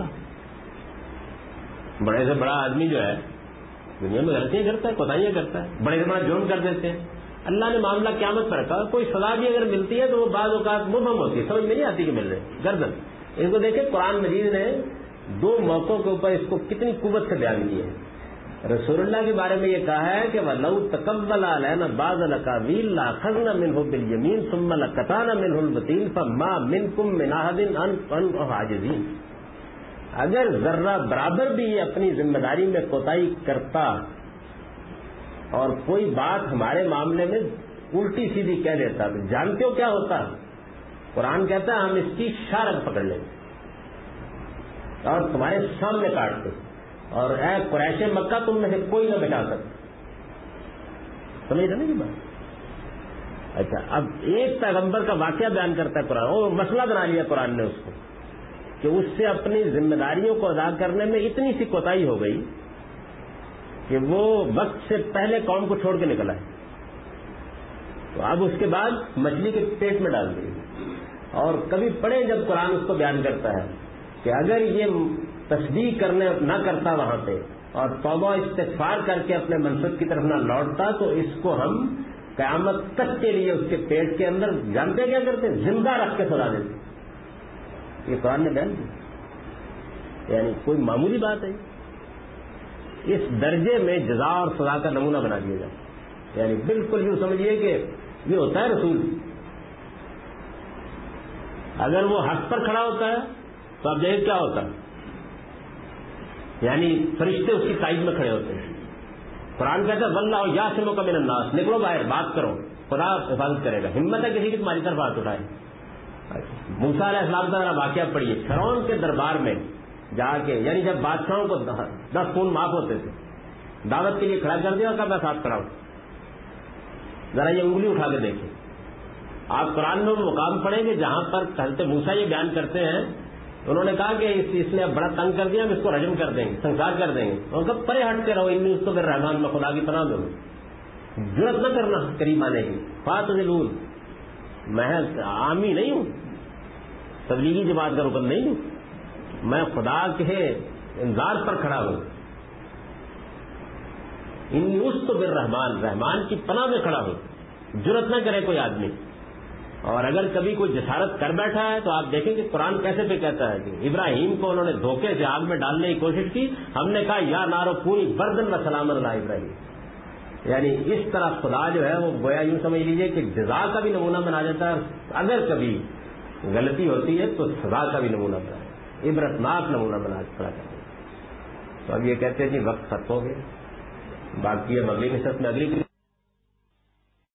بڑے سے بڑا آدمی جو ہے دنیا میں غلطیاں کرتا ہے، کوتاہیاں کرتا ہے، بڑے سے بڑا جرم کر دیتے ہیں. اللہ نے معاملہ قیامت پر رکھا. کوئی سزا بھی اگر ملتی ہے تو وہ بعض اوقات مبہم ہوتی ہے، سمجھ میں نہیں آتی کہ مل رہے گردن. اس کو دیکھیں قرآن مجید نے 2 موقعوں کے اوپر اس کو کتنی قوت سے بیان کیا ہے. رسول اللہ کے بارے میں یہ کہا ہے کہ وَلَوْ تَقَبَّلَ عَلَيْنَا بَعْضَ الْأَقَاوِيلِ لَأَخَذْنَا مِنْهُ بِالْيَمِينِ ثُمَّ لَقَطَعْنَا مِنْهُ الْوَتِينَ فَمَا مِنْكُمْ مِنْ أَحَدٍ عَنْهُ حَاجِزِينَ. اگر ذرہ برابر بھی یہ اپنی ذمہ داری میں کوتاہی کرتا اور کوئی بات ہمارے معاملے میں الٹی سیدھی کہہ دیتا تو جانتے ہو کیا ہوتا؟ قرآن کہتا ہے ہم اس کی شارک پکڑ لیں گے اور تمہارے سامنے کاٹتے، اور اے قریش مکہ تم میں سے کوئی نہ بچا سکتا. سمجھ رہے نا یہ بات؟ اچھا اب ایک پیغمبر کا واقعہ بیان کرتا ہے قرآن، وہ مسئلہ بنا لیا قرآن نے اس کو کہ اس سے اپنی ذمہ داریوں کو ادا کرنے میں اتنی سی کوتاہی ہو گئی کہ وہ وقت سے پہلے قوم کو چھوڑ کے نکلا ہے. تو اب اس کے بعد مچھلی کے پیٹ میں ڈال دی. اور کبھی پڑھے جب قرآن اس کو بیان کرتا ہے کہ اگر یہ تصدیق کرنے نہ کرتا وہاں پہ اور توبہ استغفار کر کے اپنے منصب کی طرف نہ لوٹتا تو اس کو ہم قیامت تک کے لیے اس کے پیٹ کے اندر جانتے کیا کرتے زندہ رکھ کے سلا دیتے. یہ قرآن نے بیان کیا. یعنی کوئی معمولی بات ہے. اس درجے میں جزا اور سزا کا نمونہ بنا دیا جائے. یعنی بالکل یوں سمجھیے کہ یہ ہوتا ہے رسول. اگر وہ حق پر کھڑا ہوتا ہے تو آپ دیکھیں کیا ہوتا ہے. یعنی فرشتے اس کی تائید میں کھڑے ہوتے ہیں. قرآن کہتا ہے واللہ یعصمک من الناس، نکلو باہر بات کرو، خدا حفاظت کرے گا. ہمت ہے کسی کی تمہاری طرف ہاتھ اٹھائے. موسیٰ علیہ السلام کا ذرا واقعہ پڑھیے. فرعون کے دربار میں جا کے، یعنی جب بادشاہوں کو 10 خون معاف ہوتے تھے، دعوت کے لیے کھڑا کر دیا اور کہا میں ساتھ کھڑا ہوں. ذرا یہ انگلی اٹھا کے دیکھیں. آپ قرآن میں وہ مقام پڑھیں گے جہاں پر حضرت موسیٰ یہ بیان کرتے ہیں. انہوں نے کہا کہ اس نے اب بڑا تنگ کر دیا، ہم اس کو رجم کر دیں گے، سنسار کر دیں گے. اور کب پرے ہٹ کے رہو، انی اس کو پھر رحمان میں خدا کی پناہ دوں. جرت نہ کرنا قریب آنے کی. فاتزلون، میں عامی نہیں ہوں، تبلیغی جماعت کا رکن نہیں ہوں، میں خدا کے انذار پر کھڑا ہوں. انی اس تو بالرحمان، رحمان کی پناہ میں کھڑا ہوں. جرت نہ کرے کوئی آدمی. اور اگر کبھی کوئی جسارت کر بیٹھا ہے تو آپ دیکھیں کہ قرآن کیسے پہ کہتا ہے کہ ابراہیم کو انہوں نے دھوکے سے آگ میں ڈالنے کی کوشش کی، ہم نے کہا یا نارو پوری بردن و سلام علی ابراہیم. یعنی اس طرح خدا جو ہے وہ گویا یوں سمجھ لیجئے کہ جزا کا بھی نمونہ بنا دیتا ہے. اگر کبھی غلطی ہوتی ہے تو سزا کا بھی نمونہ بنا دیتا ہے، عبرتناک نمونہ بنا کھڑا کرتا ہے. تو اب یہ کہتے ہیں کہ وقت ختم ہو گیا، باقی اب اگلی نشست میں اگلی